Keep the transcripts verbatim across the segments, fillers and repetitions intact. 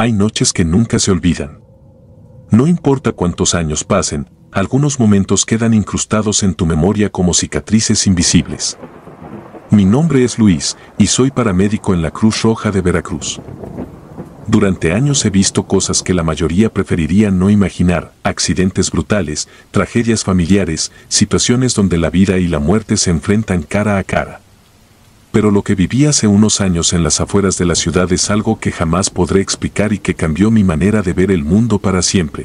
Hay noches que nunca se olvidan. No importa cuántos años pasen, algunos momentos quedan incrustados en tu memoria como cicatrices invisibles. Mi nombre es Luis, y soy paramédico en la Cruz Roja de Veracruz. Durante años he visto cosas que la mayoría preferiría no imaginar: accidentes brutales, tragedias familiares, situaciones donde la vida y la muerte se enfrentan cara a cara. Pero lo que viví hace unos años en las afueras de la ciudad es algo que jamás podré explicar y que cambió mi manera de ver el mundo para siempre.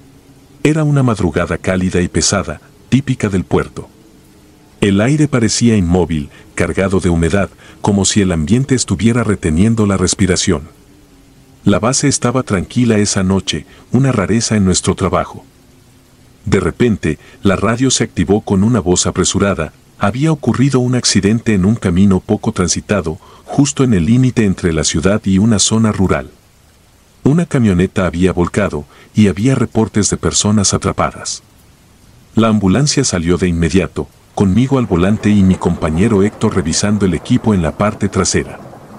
Era una madrugada cálida y pesada, típica del puerto. El aire parecía inmóvil, cargado de humedad, como si el ambiente estuviera reteniendo la respiración. La base estaba tranquila esa noche, una rareza en nuestro trabajo. De repente, la radio se activó con una voz apresurada. Había ocurrido un accidente en un camino poco transitado, justo en el límite entre la ciudad y una zona rural. Una camioneta había volcado, y había reportes de personas atrapadas. La ambulancia salió de inmediato, conmigo al volante y mi compañero Héctor revisando el equipo en la parte trasera.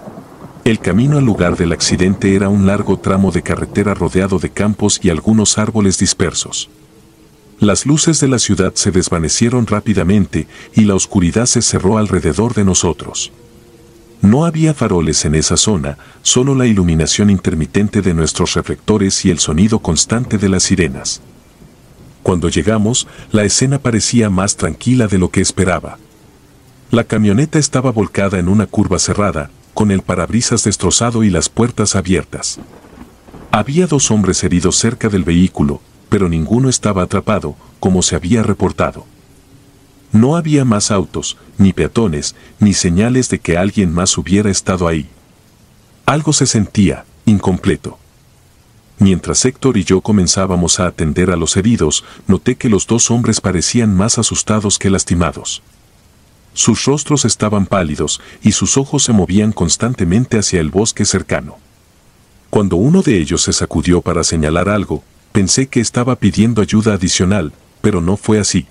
El camino al lugar del accidente era un largo tramo de carretera rodeado de campos y algunos árboles dispersos. Las luces de la ciudad se desvanecieron rápidamente y la oscuridad se cerró alrededor de nosotros. No había faroles en esa zona, solo la iluminación intermitente de nuestros reflectores y el sonido constante de las sirenas. Cuando llegamos, la escena parecía más tranquila de lo que esperaba. La camioneta estaba volcada en una curva cerrada, con el parabrisas destrozado y las puertas abiertas. Había dos hombres heridos cerca del vehículo, pero ninguno estaba atrapado, como se había reportado. No había más autos, ni peatones, ni señales de que alguien más hubiera estado ahí. Algo se sentía incompleto. Mientras Héctor y yo comenzábamos a atender a los heridos, noté que los dos hombres parecían más asustados que lastimados. Sus rostros estaban pálidos y sus ojos se movían constantemente hacia el bosque cercano. Cuando uno de ellos se sacudió para señalar algo, pensé que estaba pidiendo ayuda adicional, pero no fue así.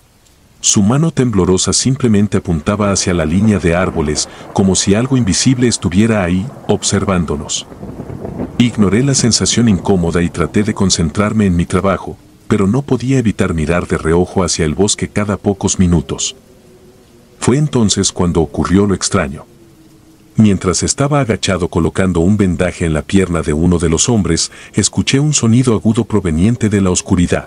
Su mano temblorosa simplemente apuntaba hacia la línea de árboles, como si algo invisible estuviera ahí, observándonos. Ignoré la sensación incómoda y traté de concentrarme en mi trabajo, pero no podía evitar mirar de reojo hacia el bosque cada pocos minutos. Fue entonces cuando ocurrió lo extraño. Mientras estaba agachado colocando un vendaje en la pierna de uno de los hombres, escuché un sonido agudo proveniente de la oscuridad.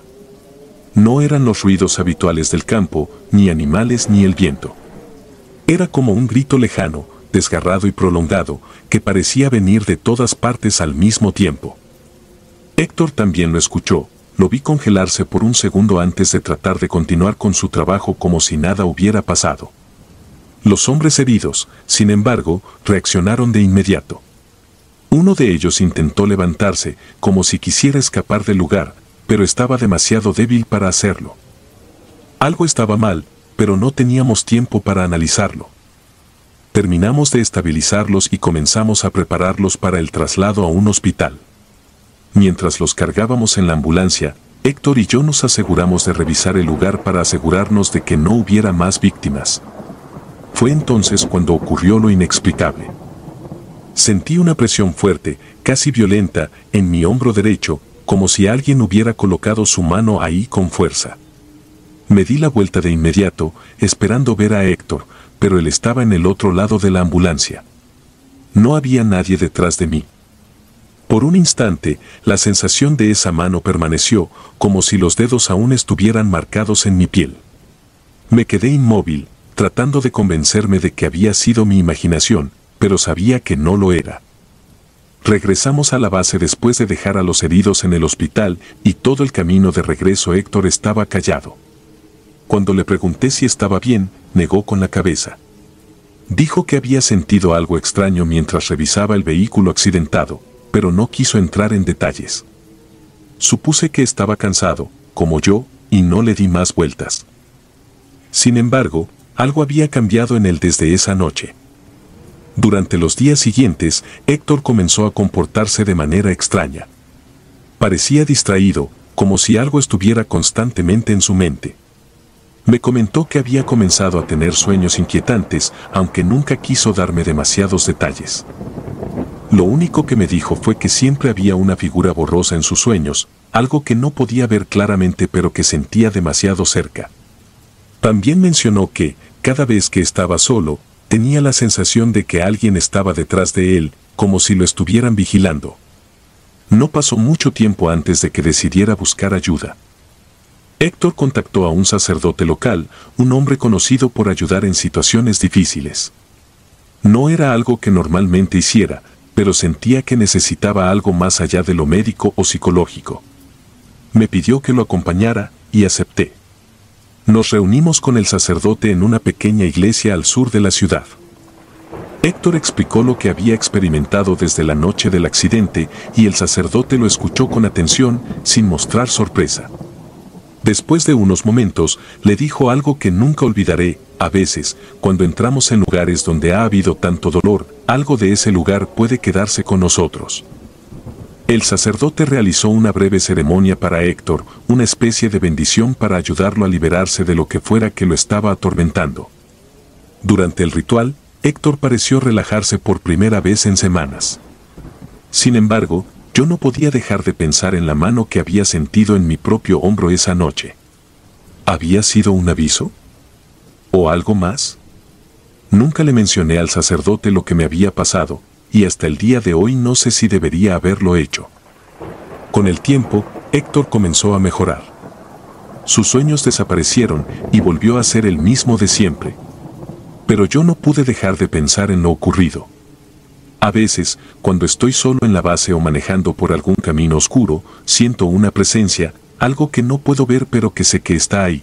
No eran los ruidos habituales del campo, ni animales ni el viento. Era como un grito lejano, desgarrado y prolongado, que parecía venir de todas partes al mismo tiempo. Héctor también lo escuchó. Lo vi congelarse por un segundo antes de tratar de continuar con su trabajo como si nada hubiera pasado. Los hombres heridos, sin embargo, reaccionaron de inmediato. Uno de ellos intentó levantarse, como si quisiera escapar del lugar, pero estaba demasiado débil para hacerlo. Algo estaba mal, pero no teníamos tiempo para analizarlo. Terminamos de estabilizarlos y comenzamos a prepararlos para el traslado a un hospital. Mientras los cargábamos en la ambulancia, Héctor y yo nos aseguramos de revisar el lugar para asegurarnos de que no hubiera más víctimas. Fue entonces cuando ocurrió lo inexplicable. Sentí una presión fuerte, casi violenta, en mi hombro derecho, como si alguien hubiera colocado su mano ahí con fuerza. Me di la vuelta de inmediato, esperando ver a Héctor, pero él estaba en el otro lado de la ambulancia. No había nadie detrás de mí. Por un instante, la sensación de esa mano permaneció, como si los dedos aún estuvieran marcados en mi piel. Me quedé inmóvil, tratando de convencerme de que había sido mi imaginación, pero sabía que no lo era. Regresamos a la base después de dejar a los heridos en el hospital y todo el camino de regreso Héctor estaba callado. Cuando le pregunté si estaba bien, negó con la cabeza. Dijo que había sentido algo extraño mientras revisaba el vehículo accidentado, pero no quiso entrar en detalles. Supuse que estaba cansado, como yo, y no le di más vueltas. Sin embargo, algo había cambiado en él desde esa noche. Durante los días siguientes, Héctor comenzó a comportarse de manera extraña. Parecía distraído, como si algo estuviera constantemente en su mente. Me comentó que había comenzado a tener sueños inquietantes, aunque nunca quiso darme demasiados detalles. Lo único que me dijo fue que siempre había una figura borrosa en sus sueños, algo que no podía ver claramente pero que sentía demasiado cerca. También mencionó que, cada vez que estaba solo, tenía la sensación de que alguien estaba detrás de él, como si lo estuvieran vigilando. No pasó mucho tiempo antes de que decidiera buscar ayuda. Héctor contactó a un sacerdote local, un hombre conocido por ayudar en situaciones difíciles. No era algo que normalmente hiciera, pero sentía que necesitaba algo más allá de lo médico o psicológico. Me pidió que lo acompañara, y acepté. Nos reunimos con el sacerdote en una pequeña iglesia al sur de la ciudad. Héctor explicó lo que había experimentado desde la noche del accidente y el sacerdote lo escuchó con atención, sin mostrar sorpresa. Después de unos momentos, le dijo algo que nunca olvidaré: a veces, cuando entramos en lugares donde ha habido tanto dolor, algo de ese lugar puede quedarse con nosotros. El sacerdote realizó una breve ceremonia para Héctor, una especie de bendición para ayudarlo a liberarse de lo que fuera que lo estaba atormentando. Durante el ritual, Héctor pareció relajarse por primera vez en semanas. Sin embargo, yo no podía dejar de pensar en la mano que había sentido en mi propio hombro esa noche. ¿Había sido un aviso? ¿O algo más? Nunca le mencioné al sacerdote lo que me había pasado, y hasta el día de hoy no sé si debería haberlo hecho. Con el tiempo, Héctor comenzó a mejorar. Sus sueños desaparecieron y volvió a ser el mismo de siempre. Pero yo no pude dejar de pensar en lo ocurrido. A veces, cuando estoy solo en la base o manejando por algún camino oscuro, siento una presencia, algo que no puedo ver pero que sé que está ahí.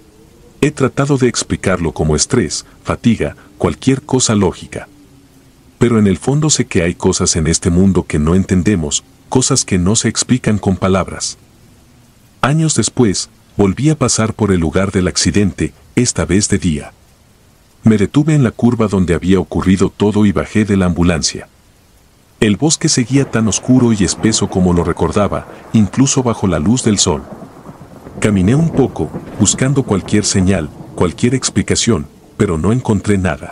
He tratado de explicarlo como estrés, fatiga, cualquier cosa lógica. Pero en el fondo sé que hay cosas en este mundo que no entendemos, cosas que no se explican con palabras. Años después, volví a pasar por el lugar del accidente, esta vez de día. Me detuve en la curva donde había ocurrido todo y bajé de la ambulancia. El bosque seguía tan oscuro y espeso como lo recordaba, incluso bajo la luz del sol. Caminé un poco, buscando cualquier señal, cualquier explicación, pero no encontré nada.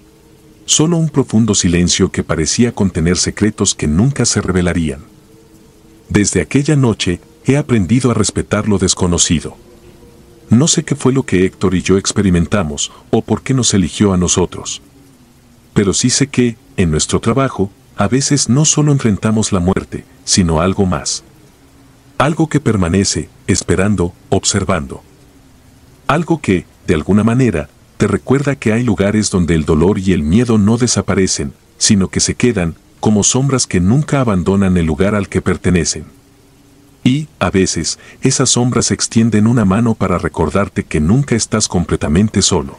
Solo un profundo silencio que parecía contener secretos que nunca se revelarían. Desde aquella noche, he aprendido a respetar lo desconocido. No sé qué fue lo que Héctor y yo experimentamos, o por qué nos eligió a nosotros. Pero sí sé que, en nuestro trabajo, a veces no solo enfrentamos la muerte, sino algo más. Algo que permanece, esperando, observando. Algo que, de alguna manera, te recuerda que hay lugares donde el dolor y el miedo no desaparecen, sino que se quedan, como sombras que nunca abandonan el lugar al que pertenecen. Y, a veces, esas sombras extienden una mano para recordarte que nunca estás completamente solo.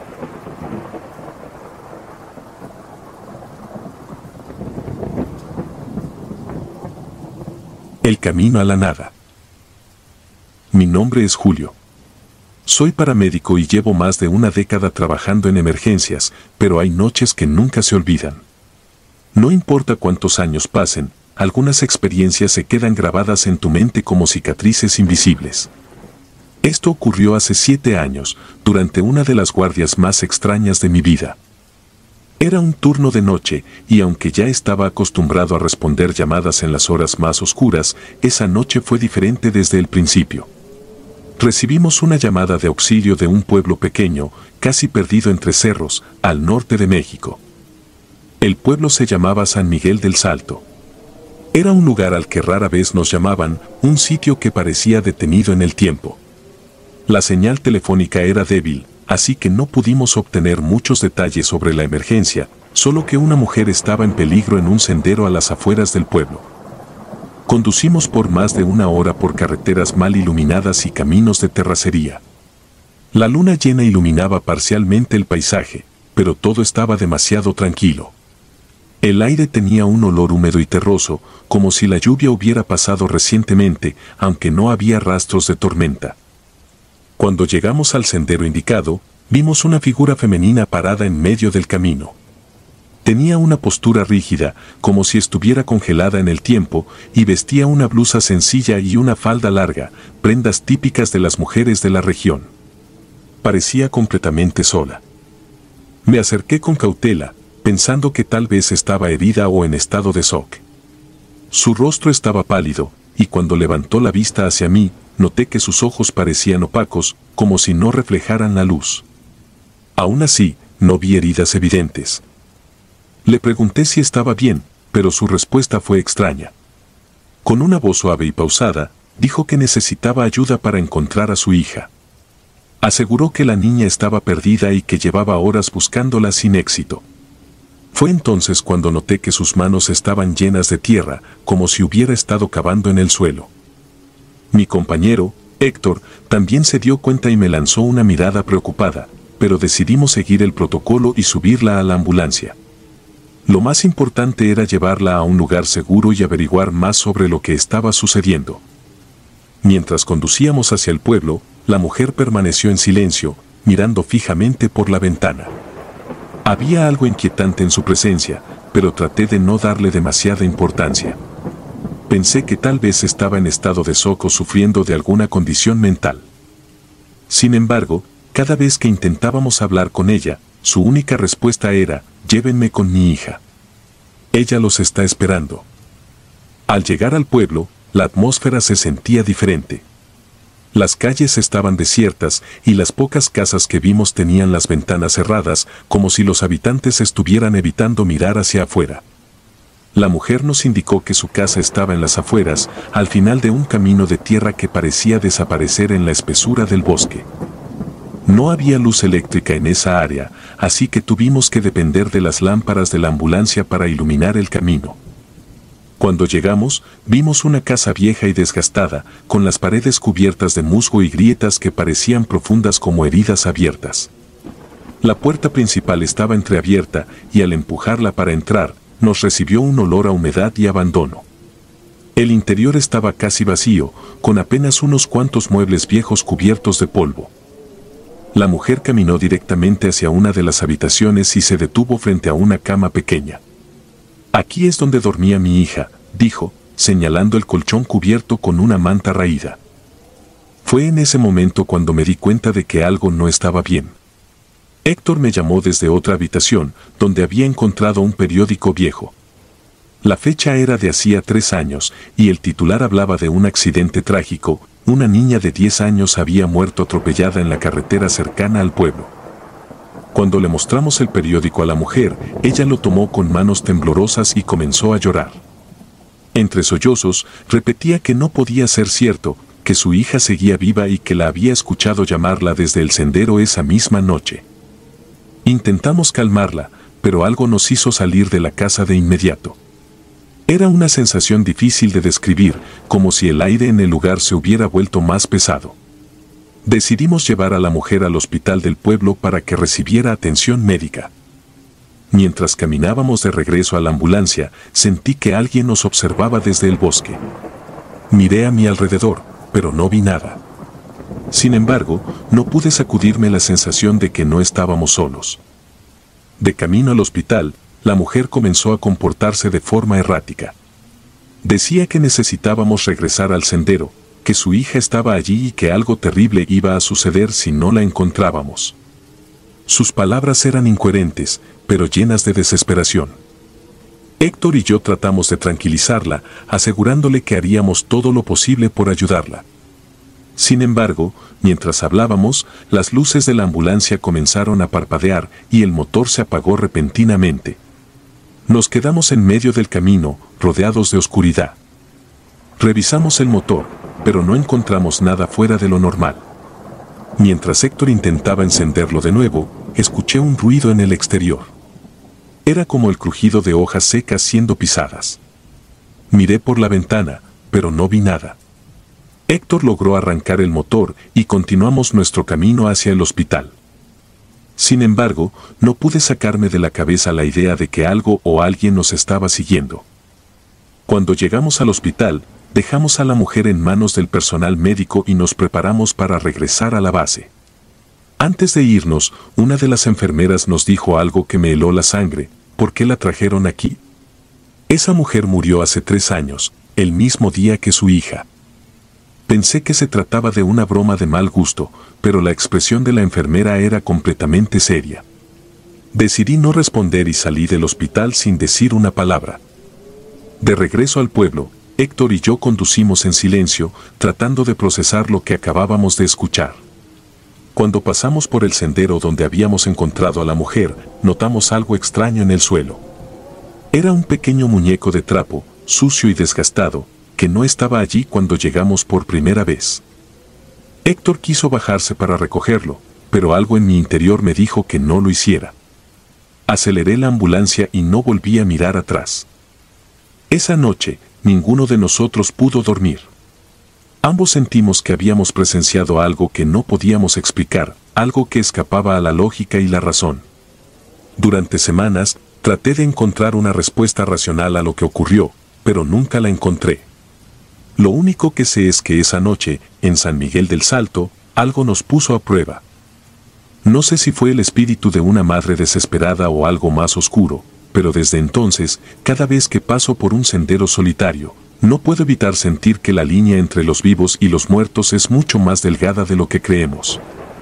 El camino a la nada. Mi nombre es Julio. Soy paramédico y llevo más de una década trabajando en emergencias, pero hay noches que nunca se olvidan. No importa cuántos años pasen, algunas experiencias se quedan grabadas en tu mente como cicatrices invisibles. Esto ocurrió hace siete años, durante una de las guardias más extrañas de mi vida. Era un turno de noche, y aunque ya estaba acostumbrado a responder llamadas en las horas más oscuras, esa noche fue diferente desde el principio. Recibimos una llamada de auxilio de un pueblo pequeño, casi perdido entre cerros, al norte de México. El pueblo se llamaba San Miguel del Salto. Era un lugar al que rara vez nos llamaban, un sitio que parecía detenido en el tiempo. La señal telefónica era débil, así que no pudimos obtener muchos detalles sobre la emergencia, solo que una mujer estaba en peligro en un sendero a las afueras del pueblo. Conducimos por más de una hora por carreteras mal iluminadas y caminos de terracería. La luna llena iluminaba parcialmente el paisaje, pero todo estaba demasiado tranquilo. El aire tenía un olor húmedo y terroso, como si la lluvia hubiera pasado recientemente, aunque no había rastros de tormenta. Cuando llegamos al sendero indicado, vimos una figura femenina parada en medio del camino. Tenía una postura rígida, como si estuviera congelada en el tiempo, y vestía una blusa sencilla y una falda larga, prendas típicas de las mujeres de la región. Parecía completamente sola. Me acerqué con cautela, pensando que tal vez estaba herida o en estado de shock. Su rostro estaba pálido, y cuando levantó la vista hacia mí, noté que sus ojos parecían opacos, como si no reflejaran la luz. Aún así, no vi heridas evidentes. Le pregunté si estaba bien, pero su respuesta fue extraña. Con una voz suave y pausada, dijo que necesitaba ayuda para encontrar a su hija. Aseguró que la niña estaba perdida y que llevaba horas buscándola sin éxito. Fue entonces cuando noté que sus manos estaban llenas de tierra, como si hubiera estado cavando en el suelo. Mi compañero, Héctor, también se dio cuenta y me lanzó una mirada preocupada, pero decidimos seguir el protocolo y subirla a la ambulancia. Lo más importante era llevarla a un lugar seguro y averiguar más sobre lo que estaba sucediendo. Mientras conducíamos hacia el pueblo, la mujer permaneció en silencio, mirando fijamente por la ventana. Había algo inquietante en su presencia, pero traté de no darle demasiada importancia. Pensé que tal vez estaba en estado de shock o sufriendo de alguna condición mental. Sin embargo, cada vez que intentábamos hablar con ella, su única respuesta era: llévenme con mi hija. Ella los está esperando. Al llegar al pueblo, la atmósfera se sentía diferente. Las calles estaban desiertas y las pocas casas que vimos tenían las ventanas cerradas, como si los habitantes estuvieran evitando mirar hacia afuera. La mujer nos indicó que su casa estaba en las afueras, al final de un camino de tierra que parecía desaparecer en la espesura del bosque. No había luz eléctrica en esa área, así que tuvimos que depender de las lámparas de la ambulancia para iluminar el camino. Cuando llegamos, vimos una casa vieja y desgastada, con las paredes cubiertas de musgo y grietas que parecían profundas como heridas abiertas. La puerta principal estaba entreabierta y al empujarla para entrar, nos recibió un olor a humedad y abandono. El interior estaba casi vacío, con apenas unos cuantos muebles viejos cubiertos de polvo. La mujer caminó directamente hacia una de las habitaciones y se detuvo frente a una cama pequeña. «Aquí es donde dormía mi hija», dijo, señalando el colchón cubierto con una manta raída. Fue en ese momento cuando me di cuenta de que algo no estaba bien. Héctor me llamó desde otra habitación, donde había encontrado un periódico viejo. La fecha era de hacía tres años, y el titular hablaba de un accidente trágico: una niña de diez años había muerto atropellada en la carretera cercana al pueblo. Cuando le mostramos el periódico a la mujer, ella lo tomó con manos temblorosas y comenzó a llorar. Entre sollozos, repetía que no podía ser cierto, que su hija seguía viva y que la había escuchado llamarla desde el sendero esa misma noche. Intentamos calmarla, pero algo nos hizo salir de la casa de inmediato. Era una sensación difícil de describir, como si el aire en el lugar se hubiera vuelto más pesado. Decidimos llevar a la mujer al hospital del pueblo para que recibiera atención médica. Mientras caminábamos de regreso a la ambulancia, sentí que alguien nos observaba desde el bosque. Miré a mi alrededor, pero no vi nada. Sin embargo, no pude sacudirme la sensación de que no estábamos solos. De camino al hospital, la mujer comenzó a comportarse de forma errática. Decía que necesitábamos regresar al sendero, que su hija estaba allí y que algo terrible iba a suceder si no la encontrábamos. Sus palabras eran incoherentes, pero llenas de desesperación. Héctor y yo tratamos de tranquilizarla, asegurándole que haríamos todo lo posible por ayudarla. Sin embargo, mientras hablábamos, las luces de la ambulancia comenzaron a parpadear y el motor se apagó repentinamente. Nos quedamos en medio del camino, rodeados de oscuridad. Revisamos el motor, pero no encontramos nada fuera de lo normal. Mientras Héctor intentaba encenderlo de nuevo, escuché un ruido en el exterior. Era como el crujido de hojas secas siendo pisadas. Miré por la ventana, pero no vi nada. Héctor logró arrancar el motor y continuamos nuestro camino hacia el hospital. Sin embargo, no pude sacarme de la cabeza la idea de que algo o alguien nos estaba siguiendo. Cuando llegamos al hospital, dejamos a la mujer en manos del personal médico y nos preparamos para regresar a la base. Antes de irnos, una de las enfermeras nos dijo algo que me heló la sangre: ¿por qué la trajeron aquí? Esa mujer murió hace tres años, el mismo día que su hija. Pensé que se trataba de una broma de mal gusto, pero la expresión de la enfermera era completamente seria. Decidí no responder y salí del hospital sin decir una palabra. De regreso al pueblo, Héctor y yo conducimos en silencio, tratando de procesar lo que acabábamos de escuchar. Cuando pasamos por el sendero donde habíamos encontrado a la mujer, notamos algo extraño en el suelo. Era un pequeño muñeco de trapo, sucio y desgastado, que no estaba allí cuando llegamos por primera vez. Héctor quiso bajarse para recogerlo, pero algo en mi interior me dijo que no lo hiciera. Aceleré la ambulancia y no volví a mirar atrás. Esa noche, ninguno de nosotros pudo dormir. Ambos sentimos que habíamos presenciado algo que no podíamos explicar, algo que escapaba a la lógica y la razón. Durante semanas, traté de encontrar una respuesta racional a lo que ocurrió, pero nunca la encontré. Lo único que sé es que esa noche, en San Miguel del Salto, algo nos puso a prueba. No sé si fue el espíritu de una madre desesperada o algo más oscuro, pero desde entonces, cada vez que paso por un sendero solitario, no puedo evitar sentir que la línea entre los vivos y los muertos es mucho más delgada de lo que creemos.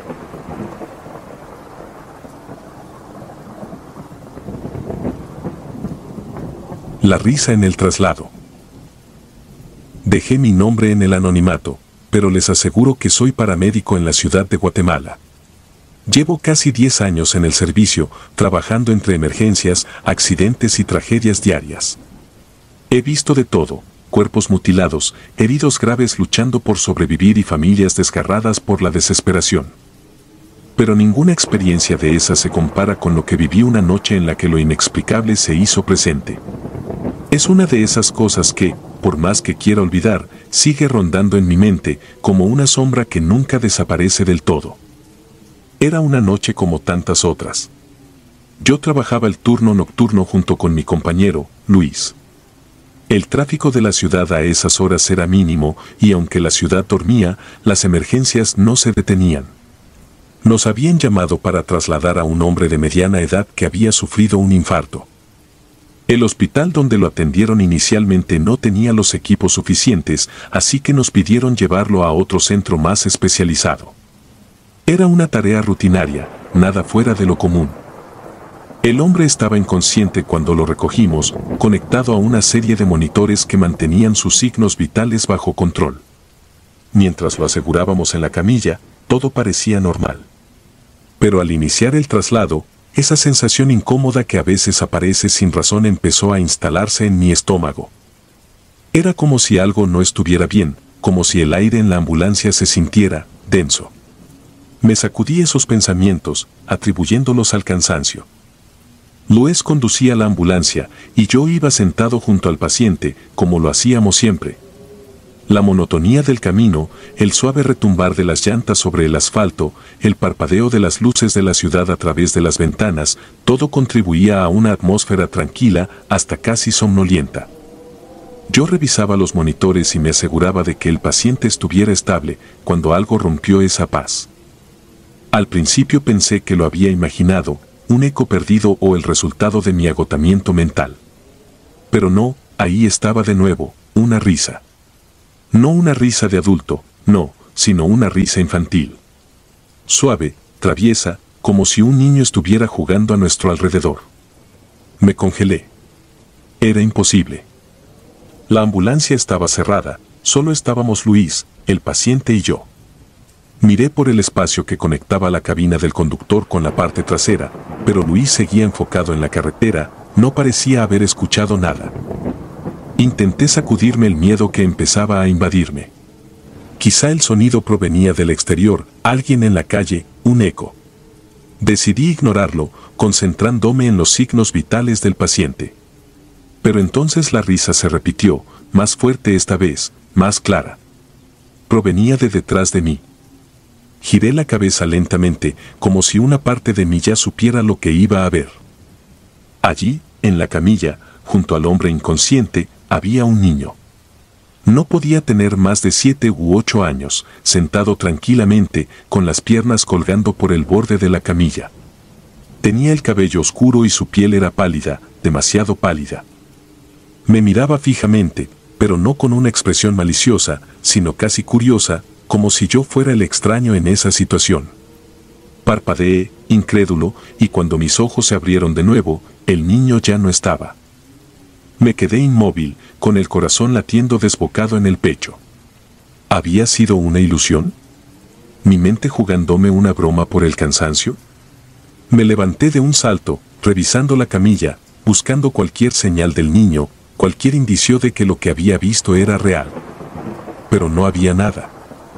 La risa en el traslado. Dejé mi nombre en el anonimato, pero les aseguro que soy paramédico en la ciudad de Guatemala. Llevo casi diez años en el servicio, trabajando entre emergencias, accidentes y tragedias diarias. He visto de todo: cuerpos mutilados, heridos graves luchando por sobrevivir y familias desgarradas por la desesperación. Pero ninguna experiencia de esas se compara con lo que viví una noche en la que lo inexplicable se hizo presente. Es una de esas cosas que, por más que quiera olvidar, sigue rondando en mi mente como una sombra que nunca desaparece del todo. Era una noche como tantas otras. Yo trabajaba el turno nocturno junto con mi compañero, Luis. El tráfico de la ciudad a esas horas era mínimo y aunque la ciudad dormía, las emergencias no se detenían. Nos habían llamado para trasladar a un hombre de mediana edad que había sufrido un infarto. El hospital donde lo atendieron inicialmente no tenía los equipos suficientes, así que nos pidieron llevarlo a otro centro más especializado. Era una tarea rutinaria, nada fuera de lo común. El hombre estaba inconsciente cuando lo recogimos, conectado a una serie de monitores que mantenían sus signos vitales bajo control. Mientras lo asegurábamos en la camilla, todo parecía normal. Pero al iniciar el traslado, esa sensación incómoda que a veces aparece sin razón empezó a instalarse en mi estómago. Era como si algo no estuviera bien, como si el aire en la ambulancia se sintiera denso. Me sacudí esos pensamientos, atribuyéndolos al cansancio. Luis conducía la ambulancia y yo iba sentado junto al paciente, como lo hacíamos siempre. La monotonía del camino, el suave retumbar de las llantas sobre el asfalto, el parpadeo de las luces de la ciudad a través de las ventanas, todo contribuía a una atmósfera tranquila hasta casi somnolienta. Yo revisaba los monitores y me aseguraba de que el paciente estuviera estable, cuando algo rompió esa paz. Al principio pensé que lo había imaginado, un eco perdido o el resultado de mi agotamiento mental. Pero no, ahí estaba de nuevo, una risa. No una risa de adulto, no, sino una risa infantil. Suave, traviesa, como si un niño estuviera jugando a nuestro alrededor. Me congelé. Era imposible. La ambulancia estaba cerrada, solo estábamos Luis, el paciente y yo. Miré por el espacio que conectaba la cabina del conductor con la parte trasera, pero Luis seguía enfocado en la carretera, no parecía haber escuchado nada. Intenté sacudirme el miedo que empezaba a invadirme. Quizá el sonido provenía del exterior, alguien en la calle, un eco. Decidí ignorarlo, concentrándome en los signos vitales del paciente. Pero entonces la risa se repitió, más fuerte esta vez, más clara. Provenía de detrás de mí. Giré la cabeza lentamente, como si una parte de mí ya supiera lo que iba a ver. Allí, en la camilla, junto al hombre inconsciente, había un niño. No podía tener más de siete u ocho años, sentado tranquilamente, con las piernas colgando por el borde de la camilla. Tenía el cabello oscuro y su piel era pálida, demasiado pálida. Me miraba fijamente, pero no con una expresión maliciosa, sino casi curiosa, como si yo fuera el extraño en esa situación. Parpadeé, incrédulo, y cuando mis ojos se abrieron de nuevo, el niño ya no estaba. Me quedé inmóvil, con el corazón latiendo desbocado en el pecho. ¿Había sido una ilusión? ¿Mi mente jugándome una broma por el cansancio? Me levanté de un salto, revisando la camilla, buscando cualquier señal del niño, cualquier indicio de que lo que había visto era real. Pero no había nada.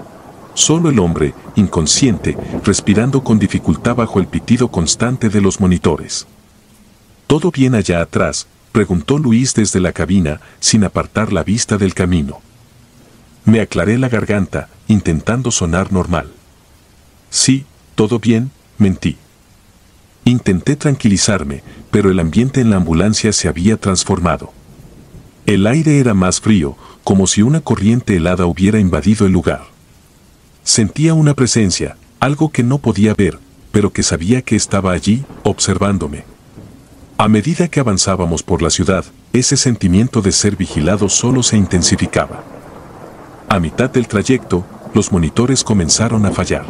Solo el hombre, inconsciente, respirando con dificultad bajo el pitido constante de los monitores. ¿Todo bien allá atrás?, preguntó Luis desde la cabina, sin apartar la vista del camino. Me aclaré la garganta, intentando sonar normal. Sí, todo bien, mentí. Intenté tranquilizarme, pero el ambiente en la ambulancia se había transformado. El aire era más frío, como si una corriente helada hubiera invadido el lugar. Sentía una presencia, algo que no podía ver, pero que sabía que estaba allí, observándome. A medida que avanzábamos por la ciudad, ese sentimiento de ser vigilado solo se intensificaba. A mitad del trayecto, los monitores comenzaron a fallar.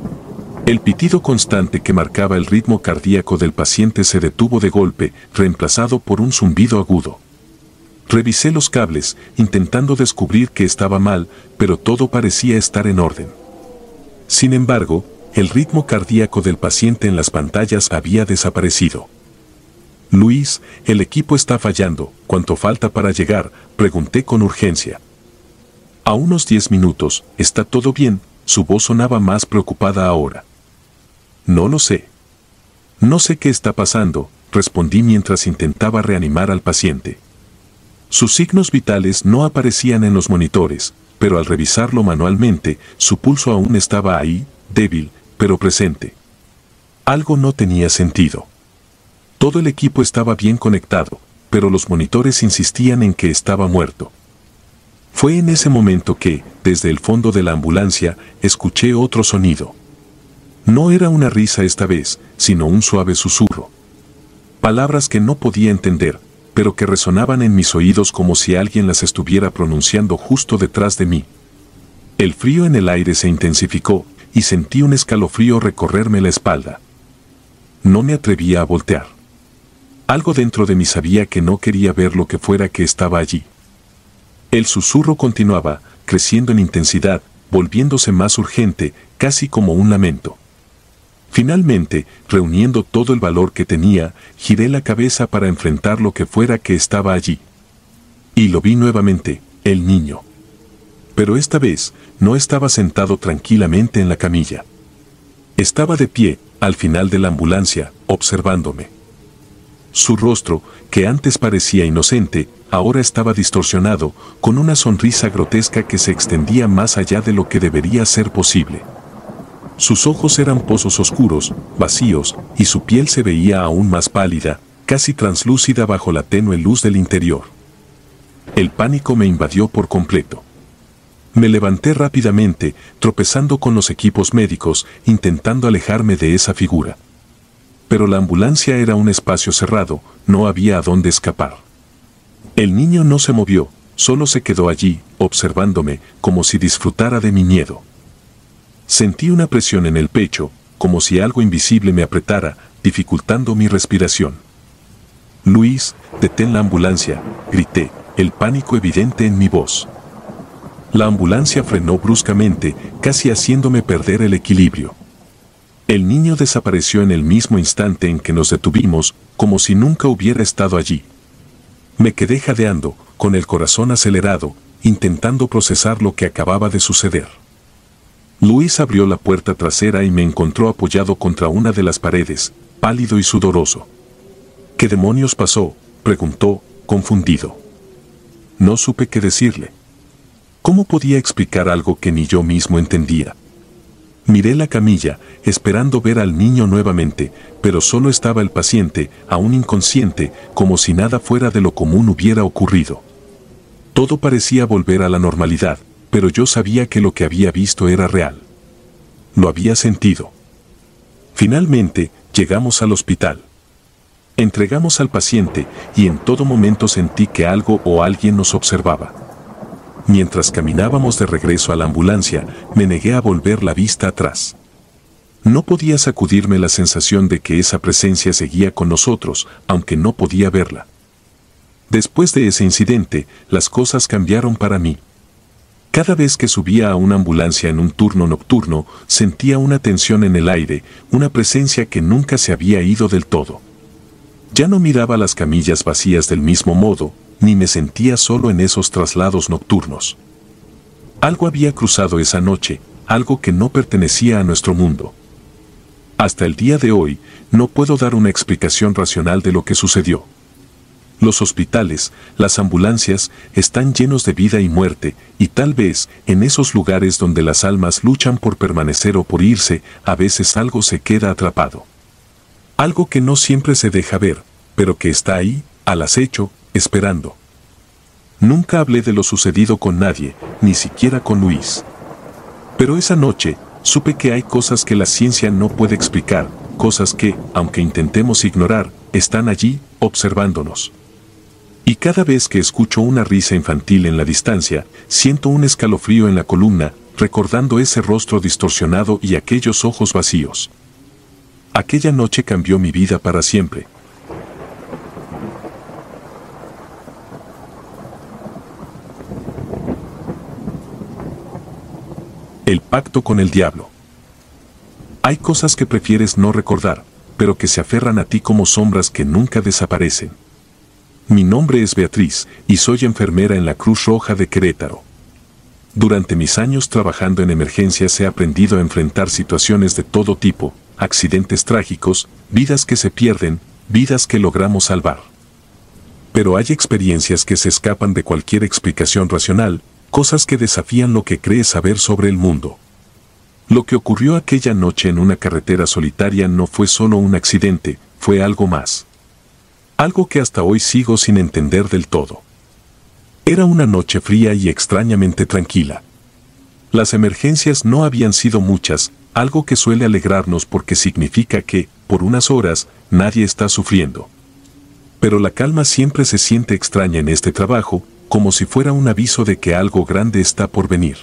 El pitido constante que marcaba el ritmo cardíaco del paciente se detuvo de golpe, reemplazado por un zumbido agudo. Revisé los cables, intentando descubrir qué estaba mal, pero todo parecía estar en orden. Sin embargo, el ritmo cardíaco del paciente en las pantallas había desaparecido. Luis, el equipo está fallando, ¿cuánto falta para llegar?, pregunté con urgencia. A unos diez minutos, ¿está todo bien?, su voz sonaba más preocupada ahora. No lo sé. No sé qué está pasando, respondí mientras intentaba reanimar al paciente. Sus signos vitales no aparecían en los monitores, pero al revisarlo manualmente, su pulso aún estaba ahí, débil, pero presente. Algo no tenía sentido. Todo el equipo estaba bien conectado, pero los monitores insistían en que estaba muerto. Fue en ese momento que, desde el fondo de la ambulancia, escuché otro sonido. No era una risa esta vez, sino un suave susurro. Palabras que no podía entender, pero que resonaban en mis oídos como si alguien las estuviera pronunciando justo detrás de mí. El frío en el aire se intensificó, y sentí un escalofrío recorrerme la espalda. No me atrevía a voltear. Algo dentro de mí sabía que no quería ver lo que fuera que estaba allí. El susurro continuaba, creciendo en intensidad, volviéndose más urgente, casi como un lamento. Finalmente, reuniendo todo el valor que tenía, giré la cabeza para enfrentar lo que fuera que estaba allí. Y lo vi nuevamente, el niño. Pero esta vez, no estaba sentado tranquilamente en la camilla. Estaba de pie, al final de la ambulancia, observándome. Su rostro, que antes parecía inocente, ahora estaba distorsionado, con una sonrisa grotesca que se extendía más allá de lo que debería ser posible. Sus ojos eran pozos oscuros, vacíos, y su piel se veía aún más pálida, casi translúcida bajo la tenue luz del interior. El pánico me invadió por completo. Me levanté rápidamente, tropezando con los equipos médicos, intentando alejarme de esa figura. Pero la ambulancia era un espacio cerrado, no había a dónde escapar. El niño no se movió, solo se quedó allí, observándome, como si disfrutara de mi miedo. Sentí una presión en el pecho, como si algo invisible me apretara, dificultando mi respiración. «Luis, detén la ambulancia», grité, el pánico evidente en mi voz. La ambulancia frenó bruscamente, casi haciéndome perder el equilibrio. El niño desapareció en el mismo instante en que nos detuvimos, como si nunca hubiera estado allí. Me quedé jadeando, con el corazón acelerado, intentando procesar lo que acababa de suceder. Luis abrió la puerta trasera y me encontró apoyado contra una de las paredes, pálido y sudoroso. ¿Qué demonios pasó?, preguntó, confundido. No supe qué decirle. ¿Cómo podía explicar algo que ni yo mismo entendía? Miré la camilla, esperando ver al niño nuevamente, pero solo estaba el paciente, aún inconsciente, como si nada fuera de lo común hubiera ocurrido. Todo parecía volver a la normalidad, pero yo sabía que lo que había visto era real. Lo había sentido. Finalmente, llegamos al hospital. Entregamos al paciente, y en todo momento sentí que algo o alguien nos observaba. Mientras caminábamos de regreso a la ambulancia, me negué a volver la vista atrás. No podía sacudirme la sensación de que esa presencia seguía con nosotros, aunque no podía verla. Después de ese incidente, las cosas cambiaron para mí. Cada vez que subía a una ambulancia en un turno nocturno, sentía una tensión en el aire, una presencia que nunca se había ido del todo. Ya no miraba las camillas vacías del mismo modo, ni me sentía solo en esos traslados nocturnos. Algo había cruzado esa noche, algo que no pertenecía a nuestro mundo. Hasta el día de hoy, no puedo dar una explicación racional de lo que sucedió. Los hospitales, las ambulancias, están llenos de vida y muerte, y tal vez, en esos lugares donde las almas luchan por permanecer o por irse, a veces algo se queda atrapado. Algo que no siempre se deja ver, pero que está ahí, al acecho, esperando. Nunca hablé de lo sucedido con nadie, ni siquiera con Luis. Pero esa noche, supe que hay cosas que la ciencia no puede explicar, cosas que, aunque intentemos ignorar, están allí, observándonos. Y cada vez que escucho una risa infantil en la distancia, siento un escalofrío en la columna, recordando ese rostro distorsionado y aquellos ojos vacíos. Aquella noche cambió mi vida para siempre. El pacto con el diablo. Hay cosas que prefieres no recordar, pero que se aferran a ti como sombras que nunca desaparecen. Mi nombre es Beatriz, y soy enfermera en la Cruz Roja de Querétaro. Durante mis años trabajando en emergencias he aprendido a enfrentar situaciones de todo tipo, accidentes trágicos, vidas que se pierden, vidas que logramos salvar. Pero hay experiencias que se escapan de cualquier explicación racional, cosas que desafían lo que crees saber sobre el mundo. Lo que ocurrió aquella noche en una carretera solitaria no fue solo un accidente, fue algo más. Algo que hasta hoy sigo sin entender del todo. Era una noche fría y extrañamente tranquila. Las emergencias no habían sido muchas, algo que suele alegrarnos porque significa que, por unas horas, nadie está sufriendo. Pero la calma siempre se siente extraña en este trabajo, como si fuera un aviso de que algo grande está por venir.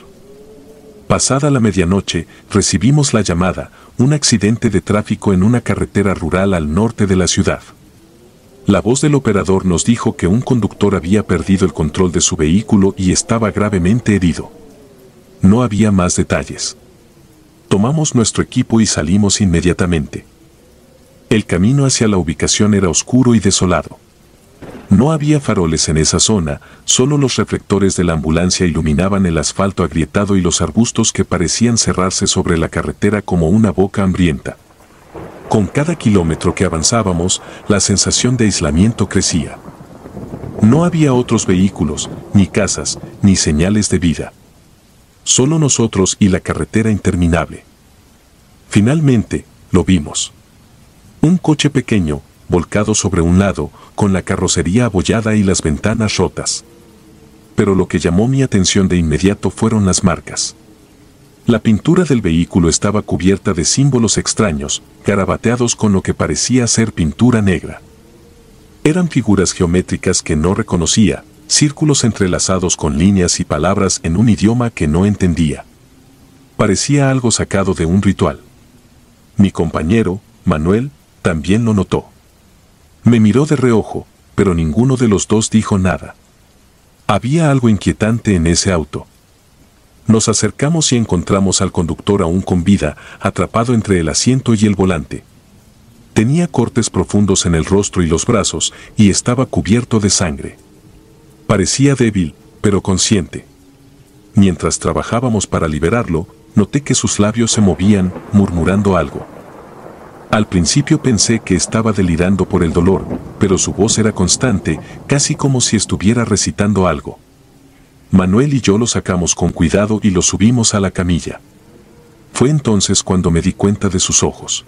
Pasada la medianoche, recibimos la llamada, un accidente de tráfico en una carretera rural al norte de la ciudad. La voz del operador nos dijo que un conductor había perdido el control de su vehículo y estaba gravemente herido. No había más detalles. Tomamos nuestro equipo y salimos inmediatamente. El camino hacia la ubicación era oscuro y desolado. No había faroles en esa zona, solo los reflectores de la ambulancia iluminaban el asfalto agrietado y los arbustos que parecían cerrarse sobre la carretera como una boca hambrienta. Con cada kilómetro que avanzábamos, la sensación de aislamiento crecía. No había otros vehículos, ni casas, ni señales de vida. Solo nosotros y la carretera interminable. Finalmente, lo vimos. Un coche pequeño, volcado sobre un lado, con la carrocería abollada y las ventanas rotas. Pero lo que llamó mi atención de inmediato fueron las marcas. La pintura del vehículo estaba cubierta de símbolos extraños, garabateados con lo que parecía ser pintura negra. Eran figuras geométricas que no reconocía, círculos entrelazados con líneas y palabras en un idioma que no entendía. Parecía algo sacado de un ritual. Mi compañero, Manuel, también lo notó. Me miró de reojo, pero ninguno de los dos dijo nada. Había algo inquietante en ese auto. Nos acercamos y encontramos al conductor aún con vida, atrapado entre el asiento y el volante. Tenía cortes profundos en el rostro y los brazos, y estaba cubierto de sangre. Parecía débil, pero consciente. Mientras trabajábamos para liberarlo, noté que sus labios se movían, murmurando algo. Al principio pensé que estaba delirando por el dolor, pero su voz era constante, casi como si estuviera recitando algo. Manuel y yo lo sacamos con cuidado y lo subimos a la camilla. Fue entonces cuando me di cuenta de sus ojos.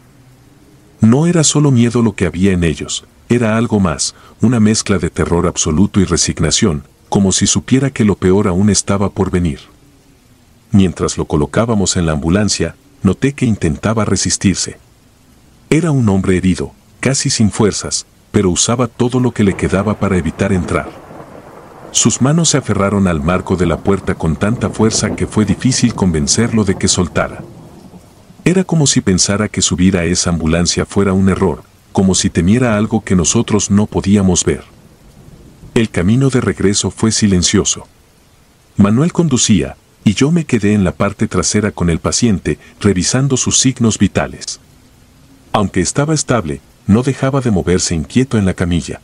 No era solo miedo lo que había en ellos, era algo más, una mezcla de terror absoluto y resignación, como si supiera que lo peor aún estaba por venir. Mientras lo colocábamos en la ambulancia, noté que intentaba resistirse. Era un hombre herido, casi sin fuerzas, pero usaba todo lo que le quedaba para evitar entrar. Sus manos se aferraron al marco de la puerta con tanta fuerza que fue difícil convencerlo de que soltara. Era como si pensara que subir a esa ambulancia fuera un error, como si temiera algo que nosotros no podíamos ver. El camino de regreso fue silencioso. Manuel conducía, y yo me quedé en la parte trasera con el paciente, revisando sus signos vitales. Aunque estaba estable, no dejaba de moverse inquieto en la camilla.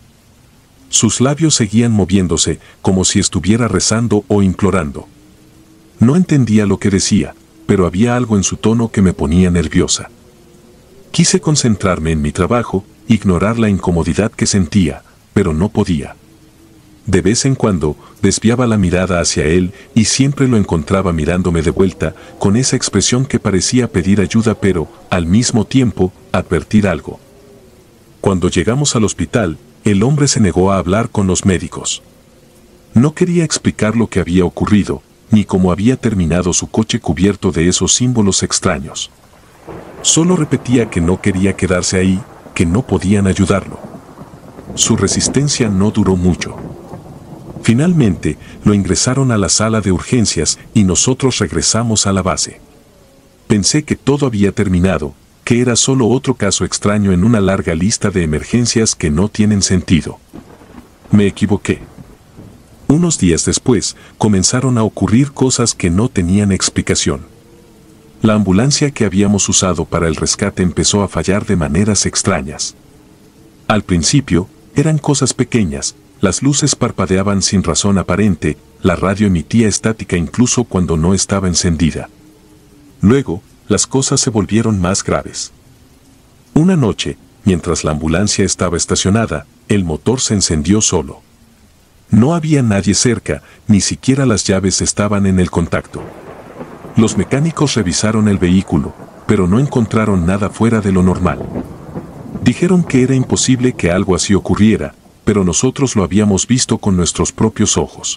Sus labios seguían moviéndose, como si estuviera rezando o implorando. No entendía lo que decía, pero había algo en su tono que me ponía nerviosa. Quise concentrarme en mi trabajo, ignorar la incomodidad que sentía, pero no podía. De vez en cuando, desviaba la mirada hacia él y siempre lo encontraba mirándome de vuelta, con esa expresión que parecía pedir ayuda pero, al mismo tiempo, advertir algo. Cuando llegamos al hospital, el hombre se negó a hablar con los médicos. No quería explicar lo que había ocurrido, ni cómo había terminado su coche cubierto de esos símbolos extraños. Solo repetía que no quería quedarse ahí, que no podían ayudarlo. Su resistencia no duró mucho. Finalmente, lo ingresaron a la sala de urgencias y nosotros regresamos a la base. Pensé que todo había terminado, que era solo otro caso extraño en una larga lista de emergencias que no tienen sentido. Me equivoqué. Unos días después, comenzaron a ocurrir cosas que no tenían explicación. La ambulancia que habíamos usado para el rescate empezó a fallar de maneras extrañas. Al principio, eran cosas pequeñas, las luces parpadeaban sin razón aparente, la radio emitía estática incluso cuando no estaba encendida. Luego, las cosas se volvieron más graves. Una noche, mientras la ambulancia estaba estacionada, el motor se encendió solo. No había nadie cerca, ni siquiera las llaves estaban en el contacto. Los mecánicos revisaron el vehículo, pero no encontraron nada fuera de lo normal. Dijeron que era imposible que algo así ocurriera, pero nosotros lo habíamos visto con nuestros propios ojos.